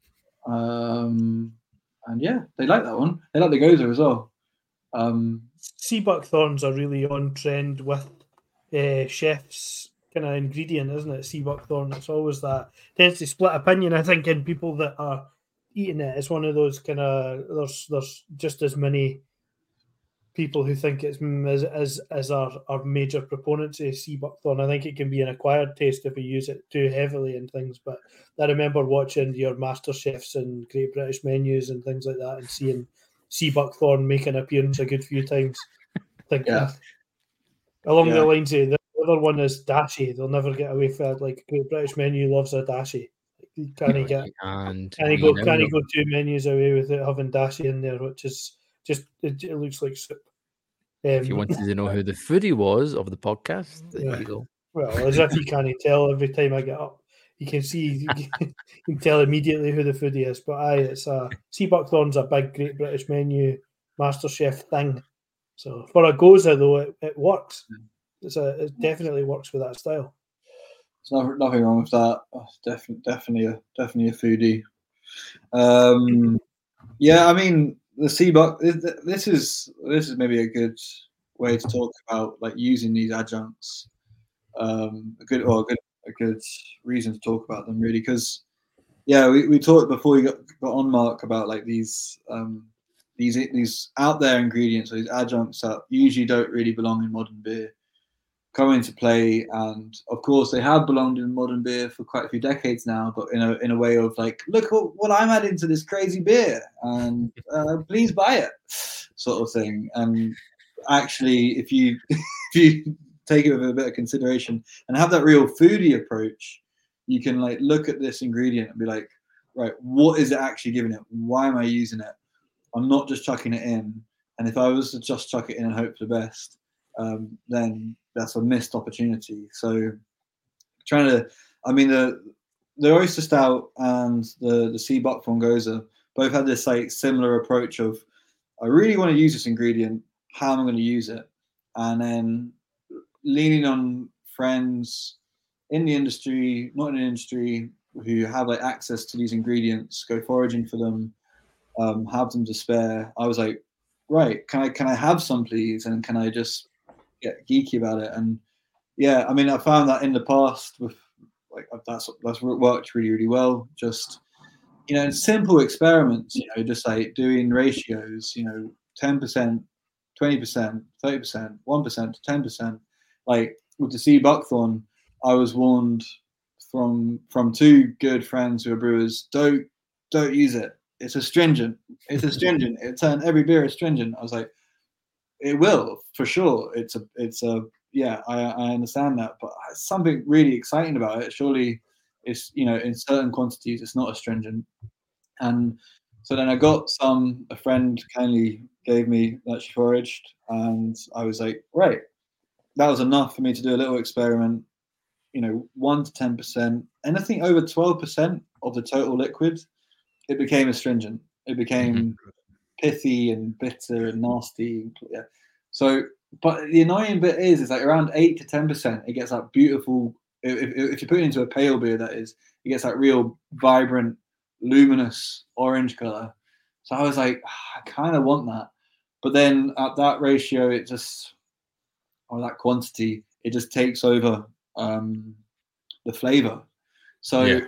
And yeah, they like that one. They like the goza as well. Sea buckthorns are really on trend with chefs' kind of ingredient, isn't it? Sea buckthorn. It's always that tends to split opinion. I think in people that are eating it, it's one of those kind of there's just as many people who think it's as our major proponents of sea buckthorn. I think it can be an acquired taste if we use it too heavily and things. But I remember watching your master chefs and Great British Menus and things like that, and seeing sea buckthorn make an appearance a good few times. Thinking along the lines of the other one is dashi. They'll never get away from it. Like Great British Menu loves a dashi. Can he go 2 menus away without having dashi in there, which is just it looks like soup. If you wanted to know who the foodie was of the podcast, there you go. Well, as if you can't tell every time I get up. You can see, you can tell immediately who the foodie is. But it's a sea buckthorn's a big Great British Menu MasterChef thing. So for a goza though, it works. It definitely works with that style. There's nothing wrong with that. Oh, definitely a foodie. Yeah, I mean the sea buck. This is maybe a good way to talk about like using these adjuncts. A good reason to talk about them really, because we talked before we got on, Mark, about like these out there ingredients or these adjuncts that usually don't really belong in modern beer come into play, and of course they have belonged in modern beer for quite a few decades now, but in a way of like, look what I'm adding to this crazy beer, and please buy it, sort of thing. And actually, if you take it with a bit of consideration and have that real foodie approach, you can like look at this ingredient and be like, right, what is it actually giving it? Why am I using it? I'm not just chucking it in. And if I was to just chuck it in and hope for the best, then that's a missed opportunity. So the oyster stout and the sea buckthorn goza both had this like similar approach of, I really want to use this ingredient, how am I going to use it? And then leaning on friends in the industry, not in the industry, who have like access to these ingredients, go foraging for them, have them to spare. I was like, right, can I have some please? And can I just get geeky about it? And yeah, I mean, I found that in the past with like that's worked really, really well. Just, in simple experiments, just like doing ratios, 10%, 20%, 30%, 1% to 10%. Like with the sea buckthorn, I was warned from 2 good friends who are brewers, don't use it. It's astringent. It turned every beer astringent. I was like, it will for sure. I understand that, but something really exciting about it. Surely it's, in certain quantities, it's not astringent. And so then I got a friend kindly gave me that she foraged, and I was like, right, that was enough for me to do a little experiment. 1 to 10%, anything over 12% of the total liquid, it became astringent. It became pithy and bitter and nasty. Yeah. So, but the annoying bit is like around 8 to 10%, it gets that beautiful. If you put it into a pale beer, that is, it gets that real vibrant, luminous orange color. So I was like, I kind of want that. But then at that ratio, or that quantity, it just takes over the flavor. So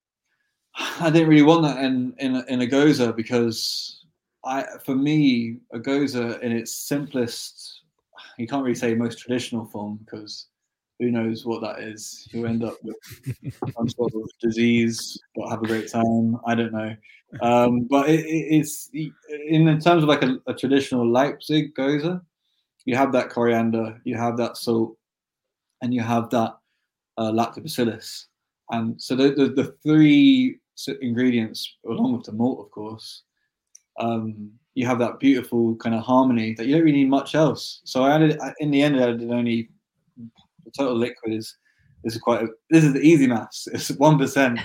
I didn't really want that in a Gose, because for me, a Gose in its simplest, you can't really say most traditional form, because who knows what that is. You'll end up with some sort of disease, but have a great time. I don't know. But it's in terms of like a traditional Leipzig Gose, you have that coriander, you have that salt, and you have that lactobacillus. And so the three ingredients, along with the malt, of course, you have that beautiful kind of harmony that you don't really need much else. So in the end, I did only, the total liquid is this is the easy maths. It's 1%,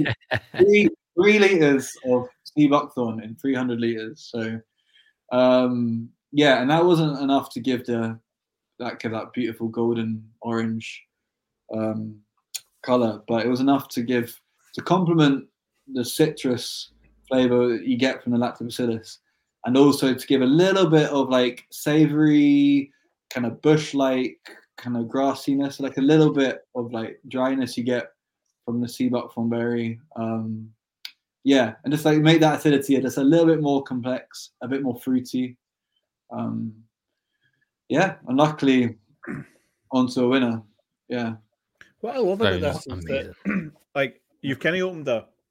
3 liters of sea buckthorn in 300 liters. So and that wasn't enough to give that beautiful golden orange color, but it was enough to complement the citrus flavor that you get from the lactobacillus, and also to give a little bit of like savory, kind of bush-like, kind of grassiness, like a little bit of like dryness you get from the sea buckthorn berry. And just like make that acidity just a little bit more complex, a bit more fruity. And luckily onto a winner. Yeah. What I love about this is that, like, you've kind of opened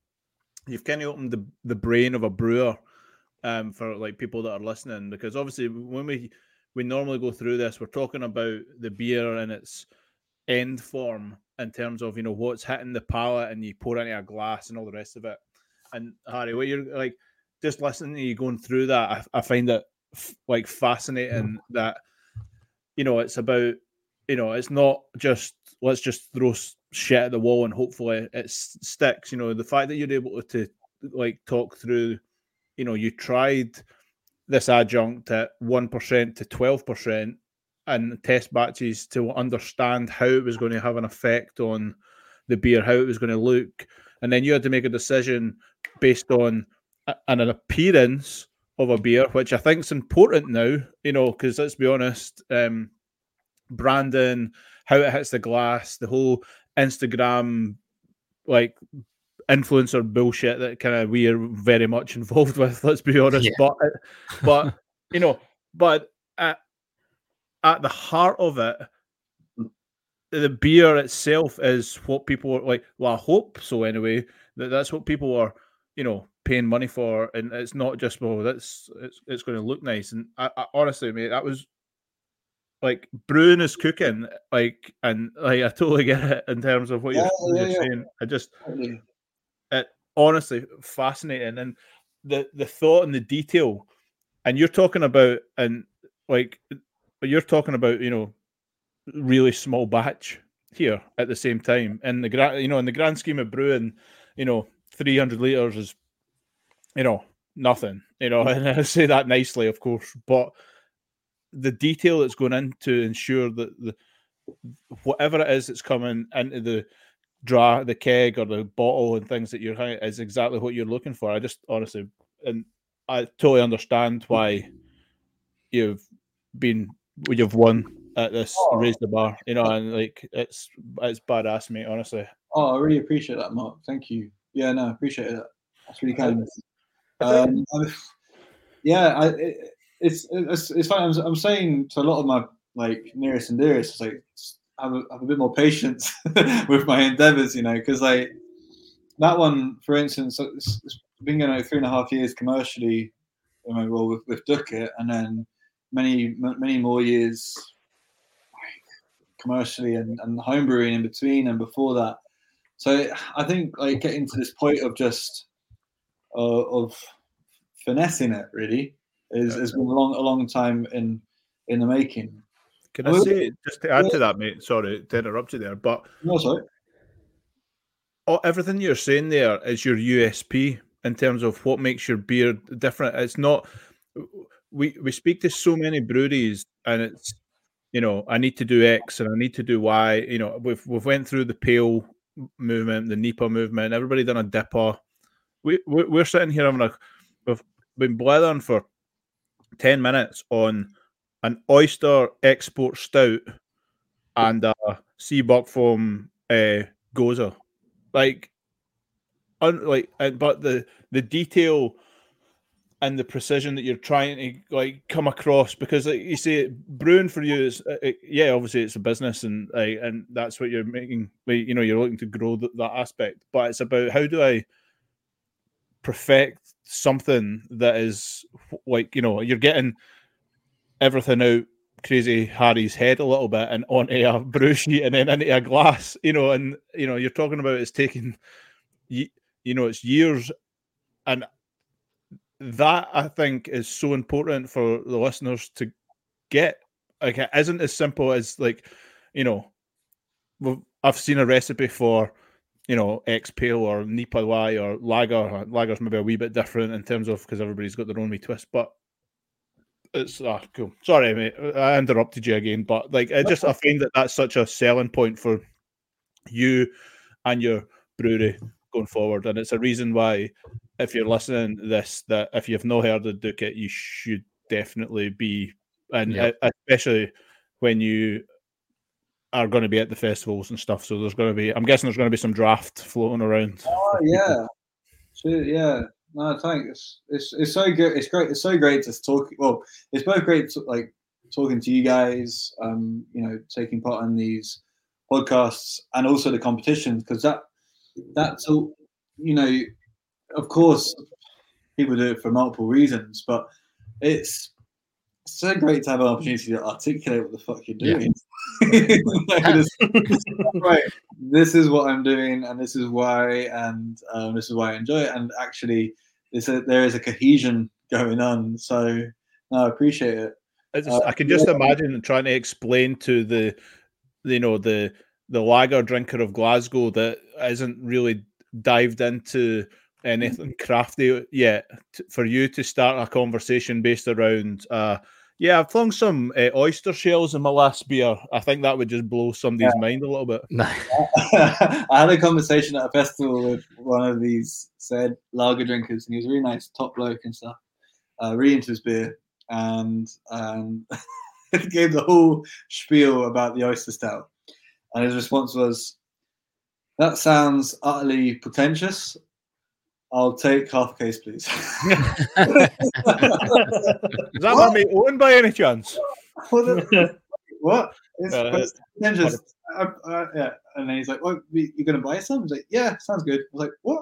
the brain of a brewer, for like people that are listening, because obviously when we normally go through this, we're talking about the beer and its end form in terms of what's hitting the palate and you pour into a glass and all the rest of it. And Harry, what you're like, just listening to you going through that, I find it like fascinating that it's about it's not just let's just throw shit at the wall and hopefully it sticks. The fact that you're able to like talk through, you tried this adjunct at 1% to 12% and test batches to understand how it was going to have an effect on the beer, how it was going to look, and then you had to make a decision based on an appearance of a beer, which I think is important now, because let's be honest, branding, how it hits the glass, the whole Instagram like influencer bullshit that kind of we are very much involved with, let's be honest. Yeah. But but at the heart of it, the beer itself is what people are like. Well, I hope so anyway. That's what people are, paying money for, and it's not just it's going to look nice. And I honestly, mate, that was like brewing is cooking, like, and like I totally get it in terms of what you're saying. It honestly fascinating, and the thought and the detail, and you're talking about really small batch here at the same time. And in the grand scheme of brewing, 300 liters is, nothing, and I say that nicely, of course, but the detail that's going in to ensure that whatever it is that's coming into the keg or the bottle and things that you're having is exactly what you're looking for. I just honestly, and I totally understand why you've won at this Raise the Bar, and like it's badass, mate, honestly. Oh, I really appreciate that, Mark. Thank you. Yeah, no, I appreciate that. That's really kind. It's fine. I'm saying to a lot of my like nearest and dearest, it's like have a bit more patience with my endeavors, because like that one, for instance, it's been going like 3.5 years commercially, with Ducat, and then many more years commercially and homebrewing in between and before that. So I think like getting to this point of just of finessing it really has been a long time in the making. Can I say, just to add to that, mate? Sorry to interrupt you there, but no, sorry. Everything you're saying there is your USP in terms of what makes your beer different. It's not. We speak to so many breweries, and it's, you know, I need to do X and I need to do Y. You know, we've went through the pale movement, the NEPA movement. Everybody done a dipper. We're sitting here having we've been blathering for 10 minutes on an oyster export stout and a sea buckfoam goza, but the detail and the precision that you're trying to like come across, because like you say, brewing for you is obviously it's a business and that's what you're making. You know, you're looking to grow that aspect, but it's about how do I perfect something that is like, you know, you're getting everything out Crazy Harry's head a little bit and onto a brew sheet and then into a glass, you know, and you know, you're talking about it's taking, you know, it's years, and that I think is so important for the listeners to get. Like, it isn't as simple as like, you know, I've seen a recipe for, you know, X Pale or NEPA Y or lager. Lager's maybe a wee bit different in terms of because everybody's got their own wee twist, but it's cool. Sorry, mate, I interrupted you again, but like, I find that that's such a selling point for you and your brewery going forward, and it's a reason why, if you're listening to this, that if you've not heard of Duke It, you should definitely be, and especially when you are going to be at the festivals and stuff. So there's going to be, I'm guessing there's going to be some draft floating around. Oh yeah, yeah. No, thanks. It's so good. It's great. It's so great to talk. Well, it's both great to, like, talking to you guys. You know, taking part in these podcasts and also the competitions, because that's all. You know, of course, people do it for multiple reasons, but it's so great to have an opportunity to articulate what the fuck you're doing. Right, this is what I'm doing, and this is why, and this is why I enjoy it. And actually, there is a cohesion going on. So, no, I appreciate it. I can just imagine trying to explain to the lager drinker of Glasgow that isn't really dived into anything crafty yet, for you to start a conversation based around I've flung some oyster shells in my last beer. I think that would just blow somebody's mind a little bit. I had a conversation at a festival with one of these said lager drinkers, and he was a really nice top bloke and stuff, really into his beer, and gave the whole spiel about the oyster stout. And his response was, "That sounds utterly pretentious. I'll take half a case, please." Is that my mate Owen by any chance? What? It's pretentious. Yeah. And then he's like, "Well, you're going to buy some?" He's like, "Yeah, sounds good." I was like, "What?"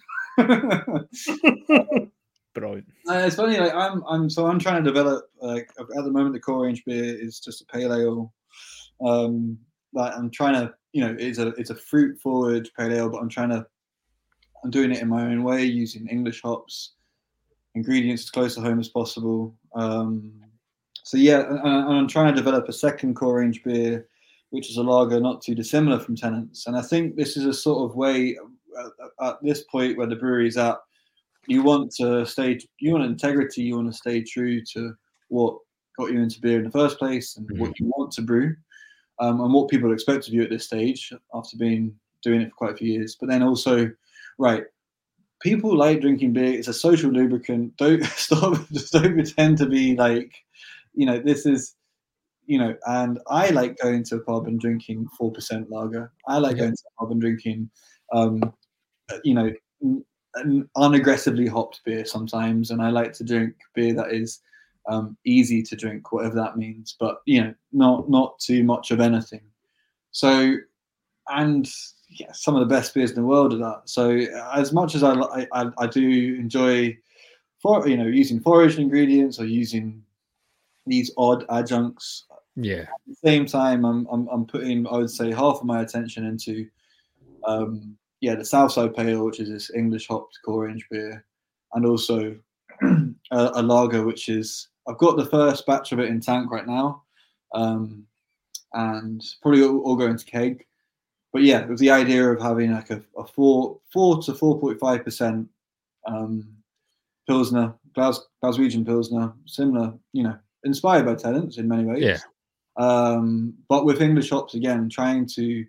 Brilliant. It's funny. Like, I'm trying to develop. Like, at the moment, the core range beer is just a pale ale. Like, I'm trying to, you know, it's a fruit forward pale ale, but I'm doing it in my own way, using English hops, ingredients as close to home as possible. So yeah, and I'm trying to develop a second core range beer, which is a lager not too dissimilar from Tennent's. And I think this is a sort of way, at this point where the brewery's at, you want integrity, you want to stay true to what got you into beer in the first place and what you want to brew, and what people expect of you at this stage after doing it for quite a few years. But then also, right, people like drinking beer. It's a social lubricant. Don't pretend to be like, you know, this is, you know, and I like going to a pub and drinking 4% lager. I like going to a pub and drinking, you know, an unaggressively hopped beer sometimes. And I like to drink beer that is easy to drink, whatever that means, but, you know, not too much of anything. So, and yeah, some of the best beers in the world are that. So as much as I do enjoy, using foraged ingredients or using these odd adjuncts. Yeah. At the same time, I'm putting, I would say, half of my attention into, the Southside Pale, which is this English hopped core range beer, and also a lager, which is, I've got the first batch of it in tank right now. and probably all go into keg. But yeah, it was the idea of having like a 4 to 4.5% Pilsner, Glaswegian Pilsner, similar, inspired by Tennent's in many ways. Yeah. But with English hops again, trying to,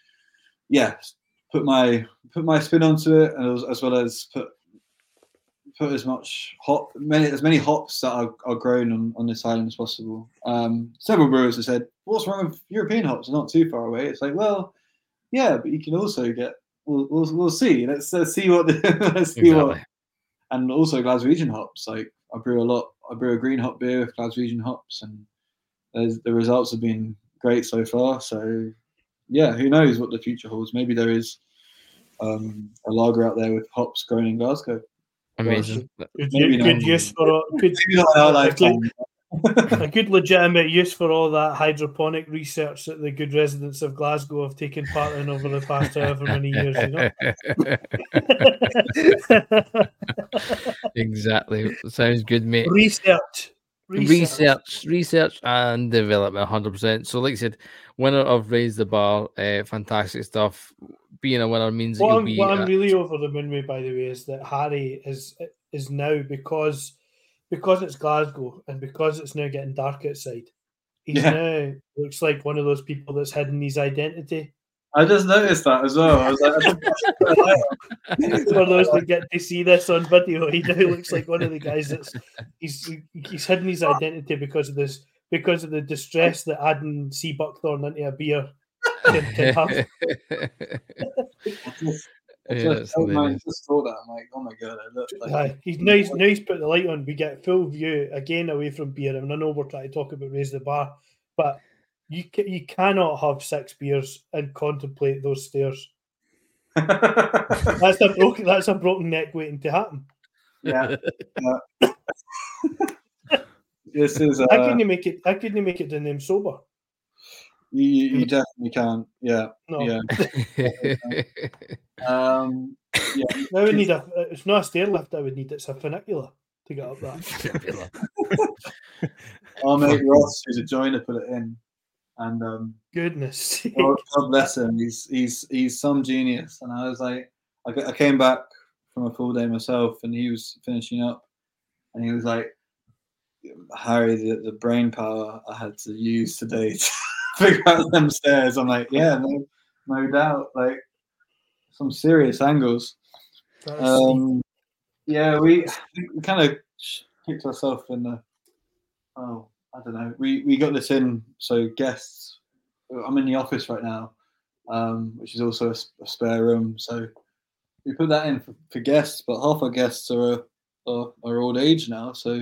put my spin onto it, and as well as put as much as many hops that are grown on this island as possible. Several brewers have said, "What's wrong with European hops? They're not too far away." It's like, well, yeah, but you can also get. We'll see. Let's see what. Let's see what. And also Glaswegian hops. Like I brew a green hop beer with Glaswegian hops, and the results have been great so far. So yeah, who knows what the future holds? Maybe there is a lager out there with hops grown in Glasgow. Amazing. Good use for a good legitimate use for all that hydroponic research that the good residents of Glasgow have taken part in over the past however many years, Exactly. Sounds good, mate. Research and development, 100%. So, like I said, winner of Raise the Bar, fantastic stuff. Being a winner means what I'm really over the moon with, by the way, is that Harry is now because it's Glasgow and because it's now getting dark outside. He's now looks like one of those people that's hidden his identity. I just noticed that as well. I was like, for those that get to see this on video, he now looks like one of the guys that's he's hidden his identity because of the distress that adding sea buckthorn into a beer can have. I just thought that. I'm like, oh my god! He's put the light on. We get full view again away from beer, and I know we're trying to talk about Raise the Bar, but you cannot have 6 beers and contemplate those stairs. That's a broken neck waiting to happen. Yeah. This is. I couldn't make it down them sober. You definitely can't. Yeah. No. Yeah. Now we need it's not a stair lift I would need, it's a funicular to get up that. Our mate Ross, who's a joiner, put it in. And goodness. God bless him. He's some genius. And I was like, I came back from a full day myself and he was finishing up and he was like, Harry, the brain power I had to use today to figure out them stairs. I'm like, yeah, no doubt. Like some serious angles. Yeah, we kind of kicked ourselves in the. Oh, I don't know. We got this in so guests. I'm in the office right now, which is also a spare room. So we put that in for guests, but half our guests are old age now. So.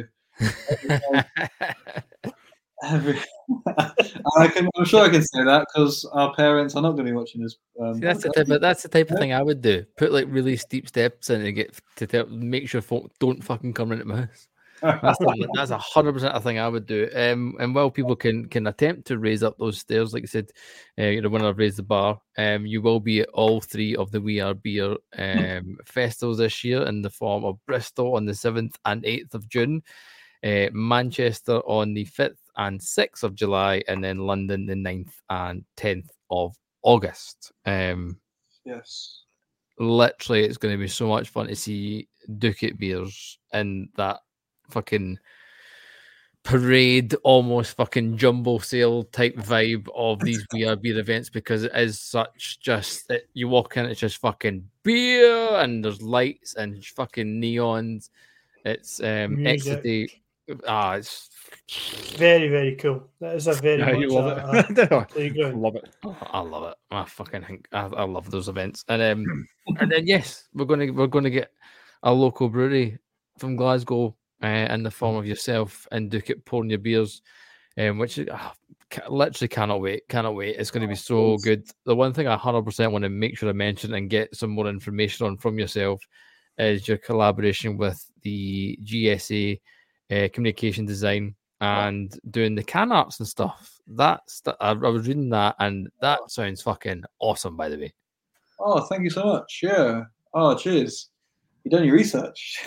I'm sure I can say that because our parents are not going to be watching this. That's the type of thing I would do. Put like really steep steps in to make sure folk don't fucking come into my house. That's 100% a thing I would do. And while people can attempt to raise up those stairs, like I said, you're the winner of Raise the Bar. You will be at all 3 of the We Are Beer festivals this year in the form of Bristol on the 7th and 8th of June. Manchester on the 5th and 6th of July, and then London the 9th and 10th of August. Yes. Literally, it's going to be so much fun to see Ducat beers in that fucking parade, almost fucking jumbo sale type vibe of these We Are Beer events, because it is such just you walk in, it's just fucking beer and there's lights and fucking neons. It's ecstasy. It's very, very cool. That is a very much you love it. Playground. Love it. I love it. I fucking think I love those events. And and then yes, we're gonna get a local brewery from Glasgow in the form of yourself and Ducat pouring your beers, which literally cannot wait. It's going to be so good. The one thing I 100% want to make sure I mention and get some more information on from yourself is your collaboration with the GSA communication design and doing the can arts and stuff. I was reading that and that sounds fucking awesome, by the way. Oh, thank you so much. Yeah. Oh, cheers. You've done your research.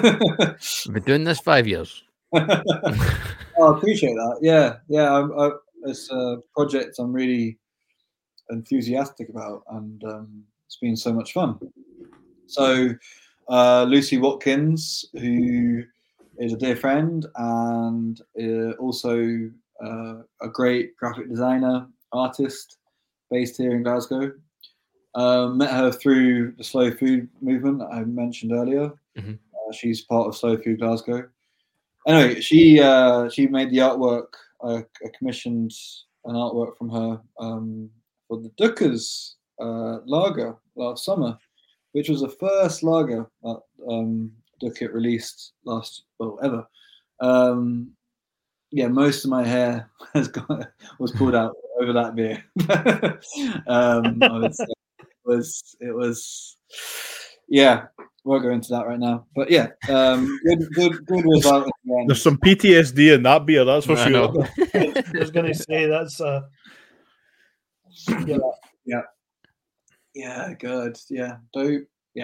I've been doing this 5 years. Oh, I appreciate that. Yeah. it's a project I'm really enthusiastic about, and it's been so much fun. So Lucy Watkins, who is a dear friend and also a great graphic designer, artist based here in Glasgow. Met her through the Slow Food movement that I mentioned earlier. Mm-hmm. She's part of Slow Food Glasgow. Anyway, she made the artwork. I commissioned an artwork from her for the Duckers lager last summer, which was the first lager that Ducket released ever. Most of my hair was pulled out over that beer. I would say it was won't go into that right now, but yeah, good result at the end. There's some PTSD in that beer, that's for sure. I was going to say that's good, dope,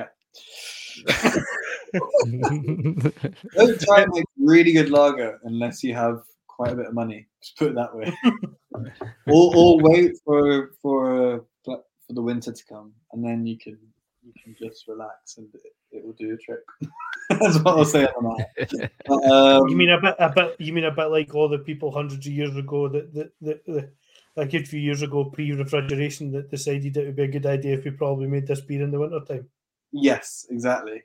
Don't try and make really good lager unless you have quite a bit of money. Just put it that way. or wait for the winter to come, and then you can just relax, and it will do a trick. That's what I'll say on that. You mean a bit like all the people hundreds of years ago that a good few years ago, pre-refrigeration, that decided it would be a good idea if we probably made this beer in the wintertime. Yes, exactly.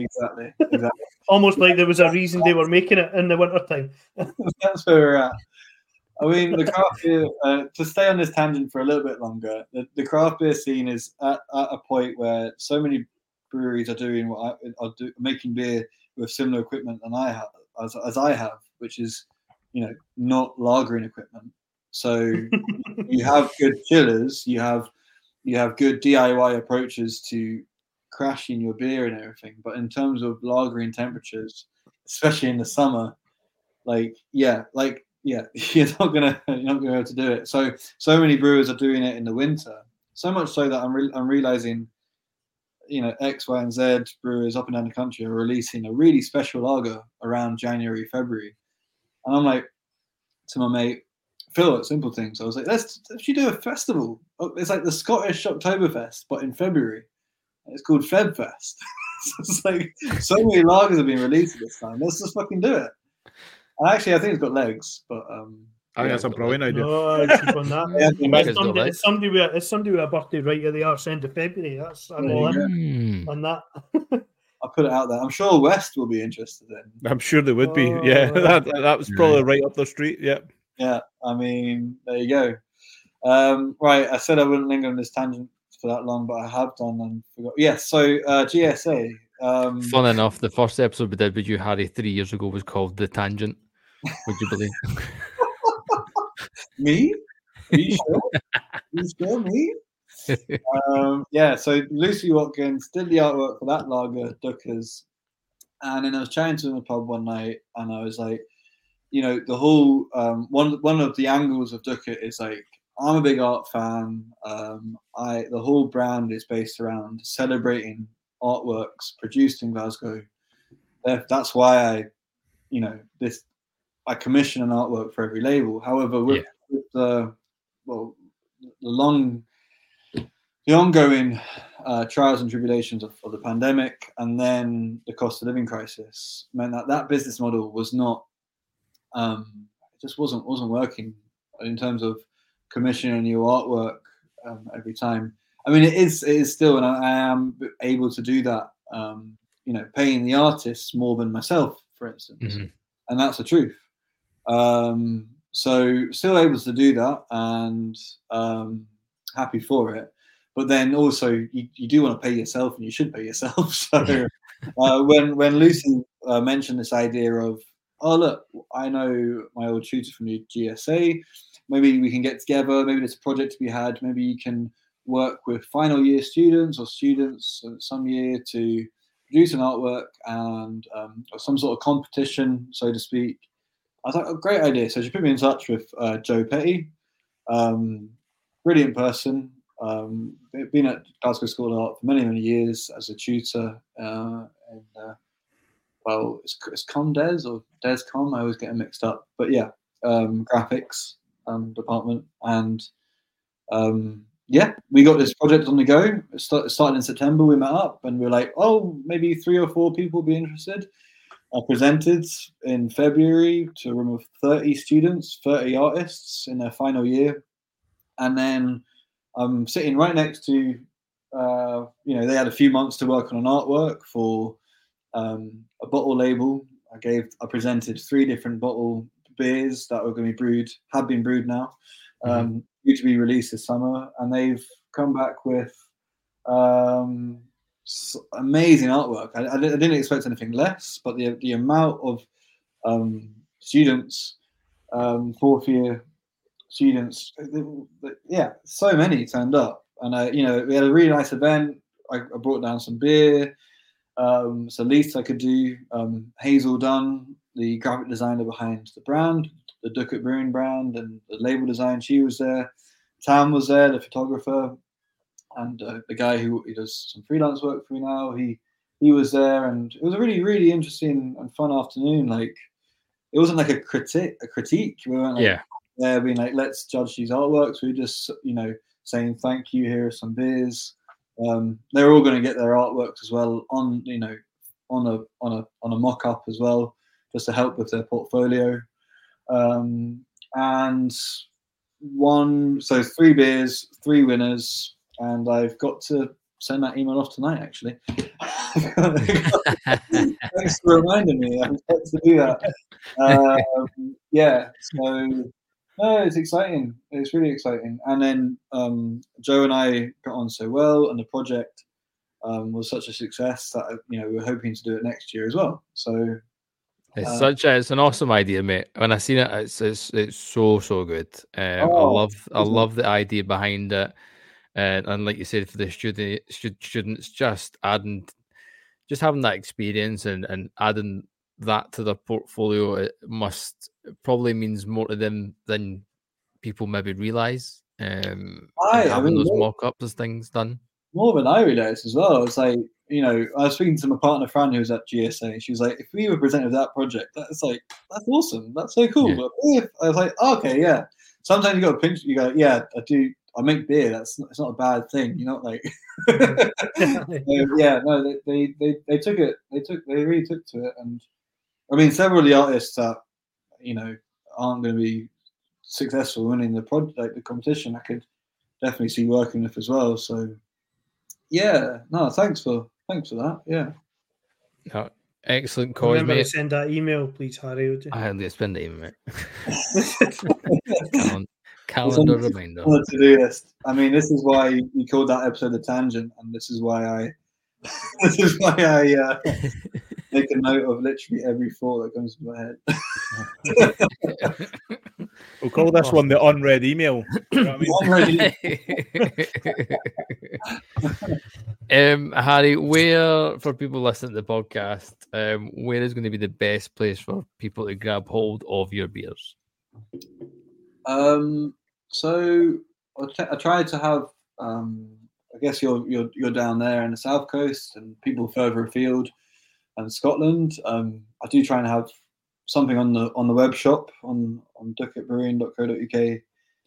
Almost like there was a reason they were making it in the wintertime. That's where we're at. I mean, the craft beer, to stay on this tangent for a little bit longer, the craft beer scene is at a point where so many breweries are doing making beer with similar equipment than I have, as I have, which is, not lagering equipment. So you have good chillers, you have good DIY approaches to crashing your beer and everything, but in terms of lagering temperatures, especially in the summer, you're not gonna be able to do it. So many brewers are doing it in the winter, so much so that I'm realizing, X, Y, and Z brewers up and down the country are releasing a really special lager around January, February, and I'm like to my mate Phil at Simple Things, I was like, let's do a festival. It's like the Scottish Oktoberfest, but in February. It's called Febfest. It's like so many lagers have been released at this time. Let's just fucking do it. And actually, I think it's got legs, but I think that's a brilliant idea. No, keep on that. It's somebody with a birthday right at the arse end of February. I'm all in on that. I'll put it out there. I'm sure West will be interested in. I'm sure they would be. Yeah, that was probably right up their street. Yeah. Yeah, I mean, there you go. Right, I said I wouldn't linger on this tangent for that long, but I have done and forgot. Yes, so GSA. Fun enough, the first episode we did with you, Harry, 3 years ago was called The Tangent. Would you believe? Me? Are you sure? You sure, me? So Lucy Watkins did the artwork for that lager, Duckers, and then I was chatting to him in the pub one night, and I was like, the whole one of the angles of Ducket is like, I'm a big art fan. The whole brand is based around celebrating artworks produced in Glasgow. That's why I commission an artwork for every label. However, with the ongoing trials and tribulations of the pandemic, and then the cost of living crisis, meant that business model was not, it just wasn't working in terms of commissioning new artwork every time. I mean, it is still, and I am able to do that. Paying the artists more than myself, for instance, and that's the truth. So still able to do that, and happy for it. But then also you do want to pay yourself, and you should pay yourself. So when Lucy mentioned this idea of, oh look, I know my old tutor from the GSA, maybe we can get together, maybe there's a project to be had, maybe you can work with final year students or students some year to produce an artwork and or some sort of competition, so to speak. I was like, oh, great idea. So she put me in touch with Joe Petty, brilliant person. Been at Glasgow School of Art for many, many years as a tutor. It's ComDes or DesCom. I always get them mixed up. But yeah, graphics. department, and we got this project on the go. It started in September. We met up and we were like, oh, maybe 3 or 4 people be interested. I presented in February to a room of 30 students, 30 artists in their final year. And then I'm sitting right next to, they had a few months to work on an artwork for a bottle label. I presented 3 different bottle beers that were going to be brewed, have been brewed now, due to be released this summer. And they've come back with amazing artwork. I didn't expect anything less, but the amount of students, 4th year students, so many turned up, and we had a really nice event. I brought down some beer, so least I could do. Hazel Dunn, the graphic designer behind the brand, the Ducat Brewing brand, and the label design, she was there. Tam was there, the photographer. And the guy who does some freelance work for me now, he was there, and it was a really, really interesting and fun afternoon. Like, it wasn't like a critique. We weren't there being like, let's judge these artworks. We were just, saying thank you. Here are some beers. They're all going to get their artworks as well on a mock-up as well, just to help with their portfolio. And 3 beers, 3 winners. And I've got to send that email off tonight, actually. Thanks for reminding me. I've got to do that. So no, it's exciting. It's really exciting. And then Joe and I got on so well, and the project was such a success that we were hoping to do it next year as well. So it's an awesome idea, mate. When I seen it, it's so good. I love the idea behind it. And like you said, for the students, just having that experience and adding that to their portfolio, it probably means more to them than people maybe realise. Having those mock-ups and things done. More than I realised as well. It's like, I was speaking to my partner Fran, who was at GSA. She was like, if we were presented with that project, that's awesome. That's so cool. Yeah. But if I was like, okay, yeah. Sometimes you got to pinch. You go, yeah, I do. I make beer. It's not a bad thing. You're not like, they took it. They really took to it. And I mean, several of the artists that aren't going to be successful winning the project, like the competition, I could definitely see working with as well. So thanks for that. Yeah. No, excellent cause, Remember mate. to send that email, please, Harry. Would you? I had to spend the email, mate. Calendar reminder. To-do list. I mean, this is why we called that episode a tangent, and this is why I make a note of literally every thought that comes to my head. We'll call this one the unread email. You know what I mean? Harry, where, for people listening to the podcast, where is going to be the best place for people to grab hold of your beers? So I tried to have, I guess you're down there in the South Coast, and people further afield and Scotland. I do try and have something on the web shop on ducatbrewing.co.uk,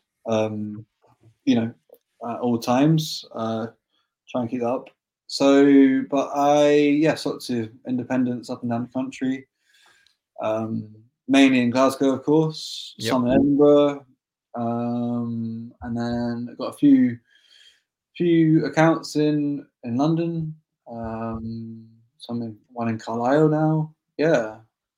at all times. Try and keep that up. So, but sorts of independents up and down the country. Mainly in Glasgow, of course, some in Edinburgh, and then I've got a few accounts in London, one in Carlisle now. Yeah.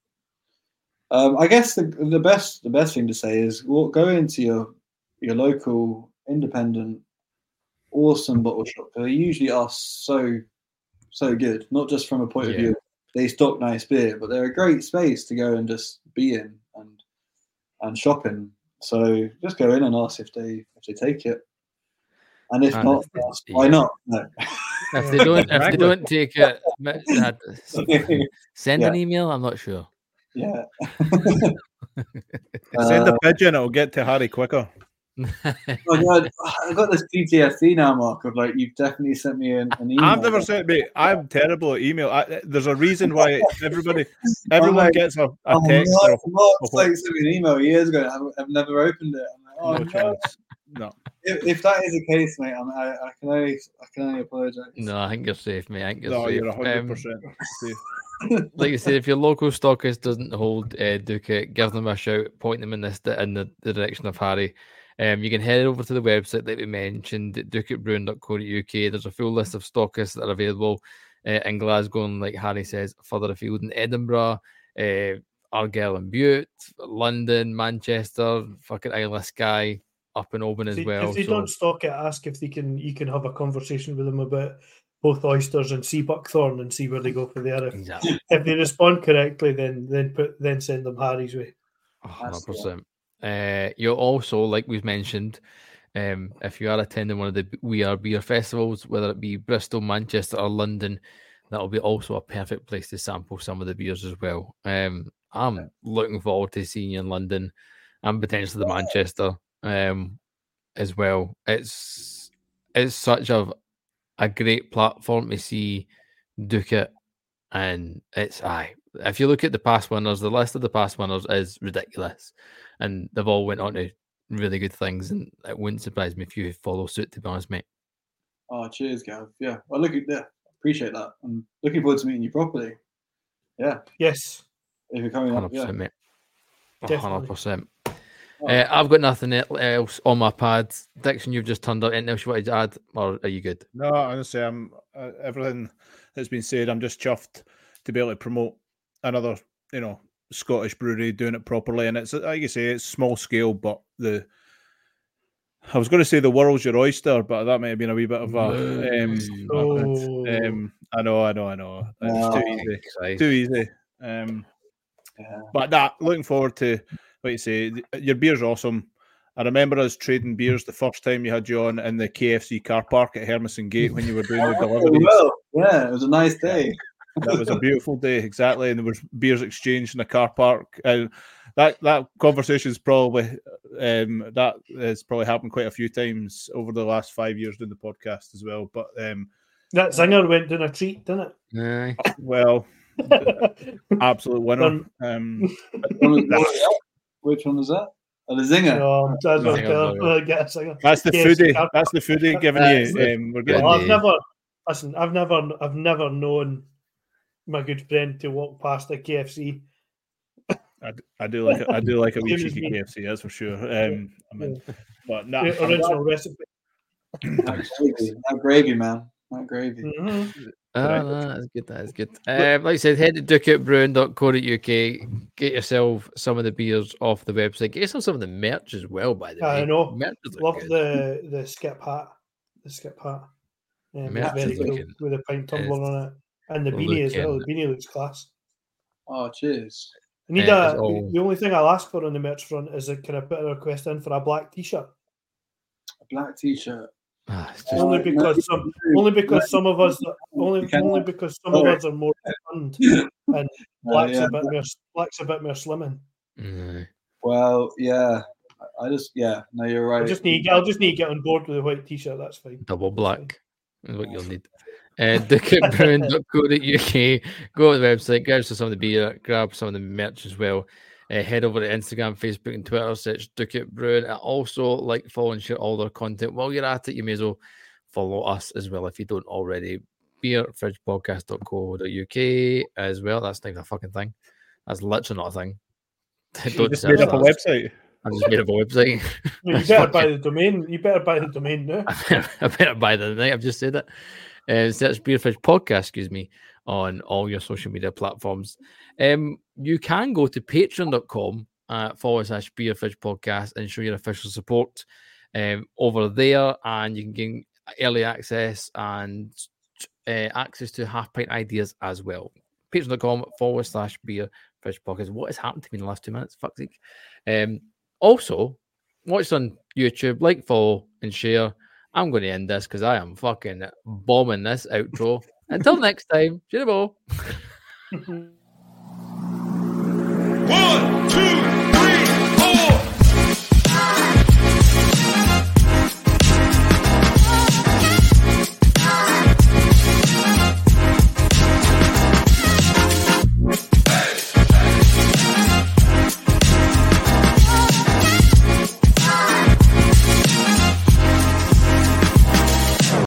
I guess the best thing to say is go into your local independent awesome bottle shop. They usually are so good, not just from a point of view they stock nice beer, but they're a great space to go and just be in and shop in. So just go in and ask if they take it, and if not, why not? No. If they don't take it, send an email. I'm not sure. Yeah. Send a pigeon; it'll get to Harry quicker. Oh God, I got this PTSD now, Mark. Of like, you've definitely sent me an email. I've never sent me. I'm terrible at email. There's a reason why everyone gets a text. Mark's like sent me an email years ago. I've never opened it. I'm like, No chance. No. If that is the case, mate, I can only apologise. No, I think you're safe, mate. I think you're No, safe. you're 100% safe. Like I said, if your local stockist doesn't hold Ducat, give them a shout, point them in the direction of Harry. You can head over to the website that we mentioned, ducatbrewing.co.uk. There's a full list of stockists that are available in Glasgow, and like Harry says, further afield in Edinburgh, Argyll and Bute, London, Manchester, fucking Isle of Skye, up in Oban as well. If they don't stock it, ask if you can have a conversation with them about both oysters and sea buckthorn and see where they go for there. If they respond correctly, then send them Harry's way. 100%. You'll also, like we've mentioned, if you are attending one of the We Are Beer festivals, whether it be Bristol, Manchester, or London, that'll be also a perfect place to sample some of the beers as well. I'm looking forward to seeing you in London and potentially the Manchester as well. It's such a great platform to see Ducat, and if you look at the past winners, the list of the past winners is ridiculous, and they've all went on to really good things, and it wouldn't surprise me if you follow suit, to be honest, mate. Oh, cheers, Gav. Yeah, well, appreciate that. I'm looking forward to meeting you properly. Yeah. Yes. If you're coming 100%, up, yeah. mate. Definitely. 100%. I've got nothing else on my pad. Dixon, you've just turned up. Anything else you wanted to add, or are you good? No, honestly, I'm everything that's been said. I'm just chuffed to be able to promote another, Scottish brewery doing it properly. And it's, like you say, it's small scale, but I was going to say the world's your oyster, but that might have been a wee bit of a. I know. It's too easy. But looking forward to. Like you say, your beer's awesome. I remember us trading beers the first time you had you on in the KFC car park at Hermiston Gate when you were doing the deliveries. Well, yeah, it was a nice day. That was a beautiful day, exactly. And there was beers exchanged in the car park. And that conversation is probably that has probably happened quite a few times over the last 5 years doing the podcast as well. But that zinger went down a treat, didn't it? Well, absolute winner. Which one was that? Oh, the zinger. No, That's the foodie. That's the foodie giving you. We're getting. I've never known my good friend to walk past a KFC. I do like a wee cheeky KFC, that's for sure. But original recipe. That gravy, man. That gravy. Mm-hmm. That's good. That is good. Like I said, head to ducatbrewing.co.uk. Get yourself some of the beers off the website. Get yourself some of the merch as well, by the way. I know. Love the skip hat. The skip hat. Very cool, with a pint tumbler on it. And the beanie as well. The beanie looks class. Oh, cheers. I need the only thing I'll ask for on the merch front is can I put a request in for a black t-shirt? A black t-shirt. Only because some of us are more fun and black's a bit more slimming. Well, yeah. No, you're right. I'll just need to get on board with a white t-shirt. That's fine. Double black is what you'll need. ducatbrewing.co.uk. Go to the website, grab some of the beer, grab some of the merch as well. Head over to Instagram, Facebook, and Twitter, search Ducat Brewing. Also, follow, and share all their content. While you're at it, you may as well follow us as well if you don't already. beerfridgepodcast.co.uk as well. That's not even a fucking thing. That's literally not a thing. You just made up a website. I just made up a website. You better buy the domain. You better buy the domain now. I better buy the domain. I've just said it. Search Beer Fridge Podcast, on all your social media platforms. You can go to patreon.com/Beer Fridge Podcast and show your official support over there, and you can gain early access and access to half pint ideas as well. Patreon.com/Beer Fridge Podcast. What has happened to me in the last 2 minutes? Fuck's sake. Also, watch on YouTube, follow, and share. I'm going to end this because I am fucking bombing this outro. Until next time, cheerio. 1, 2,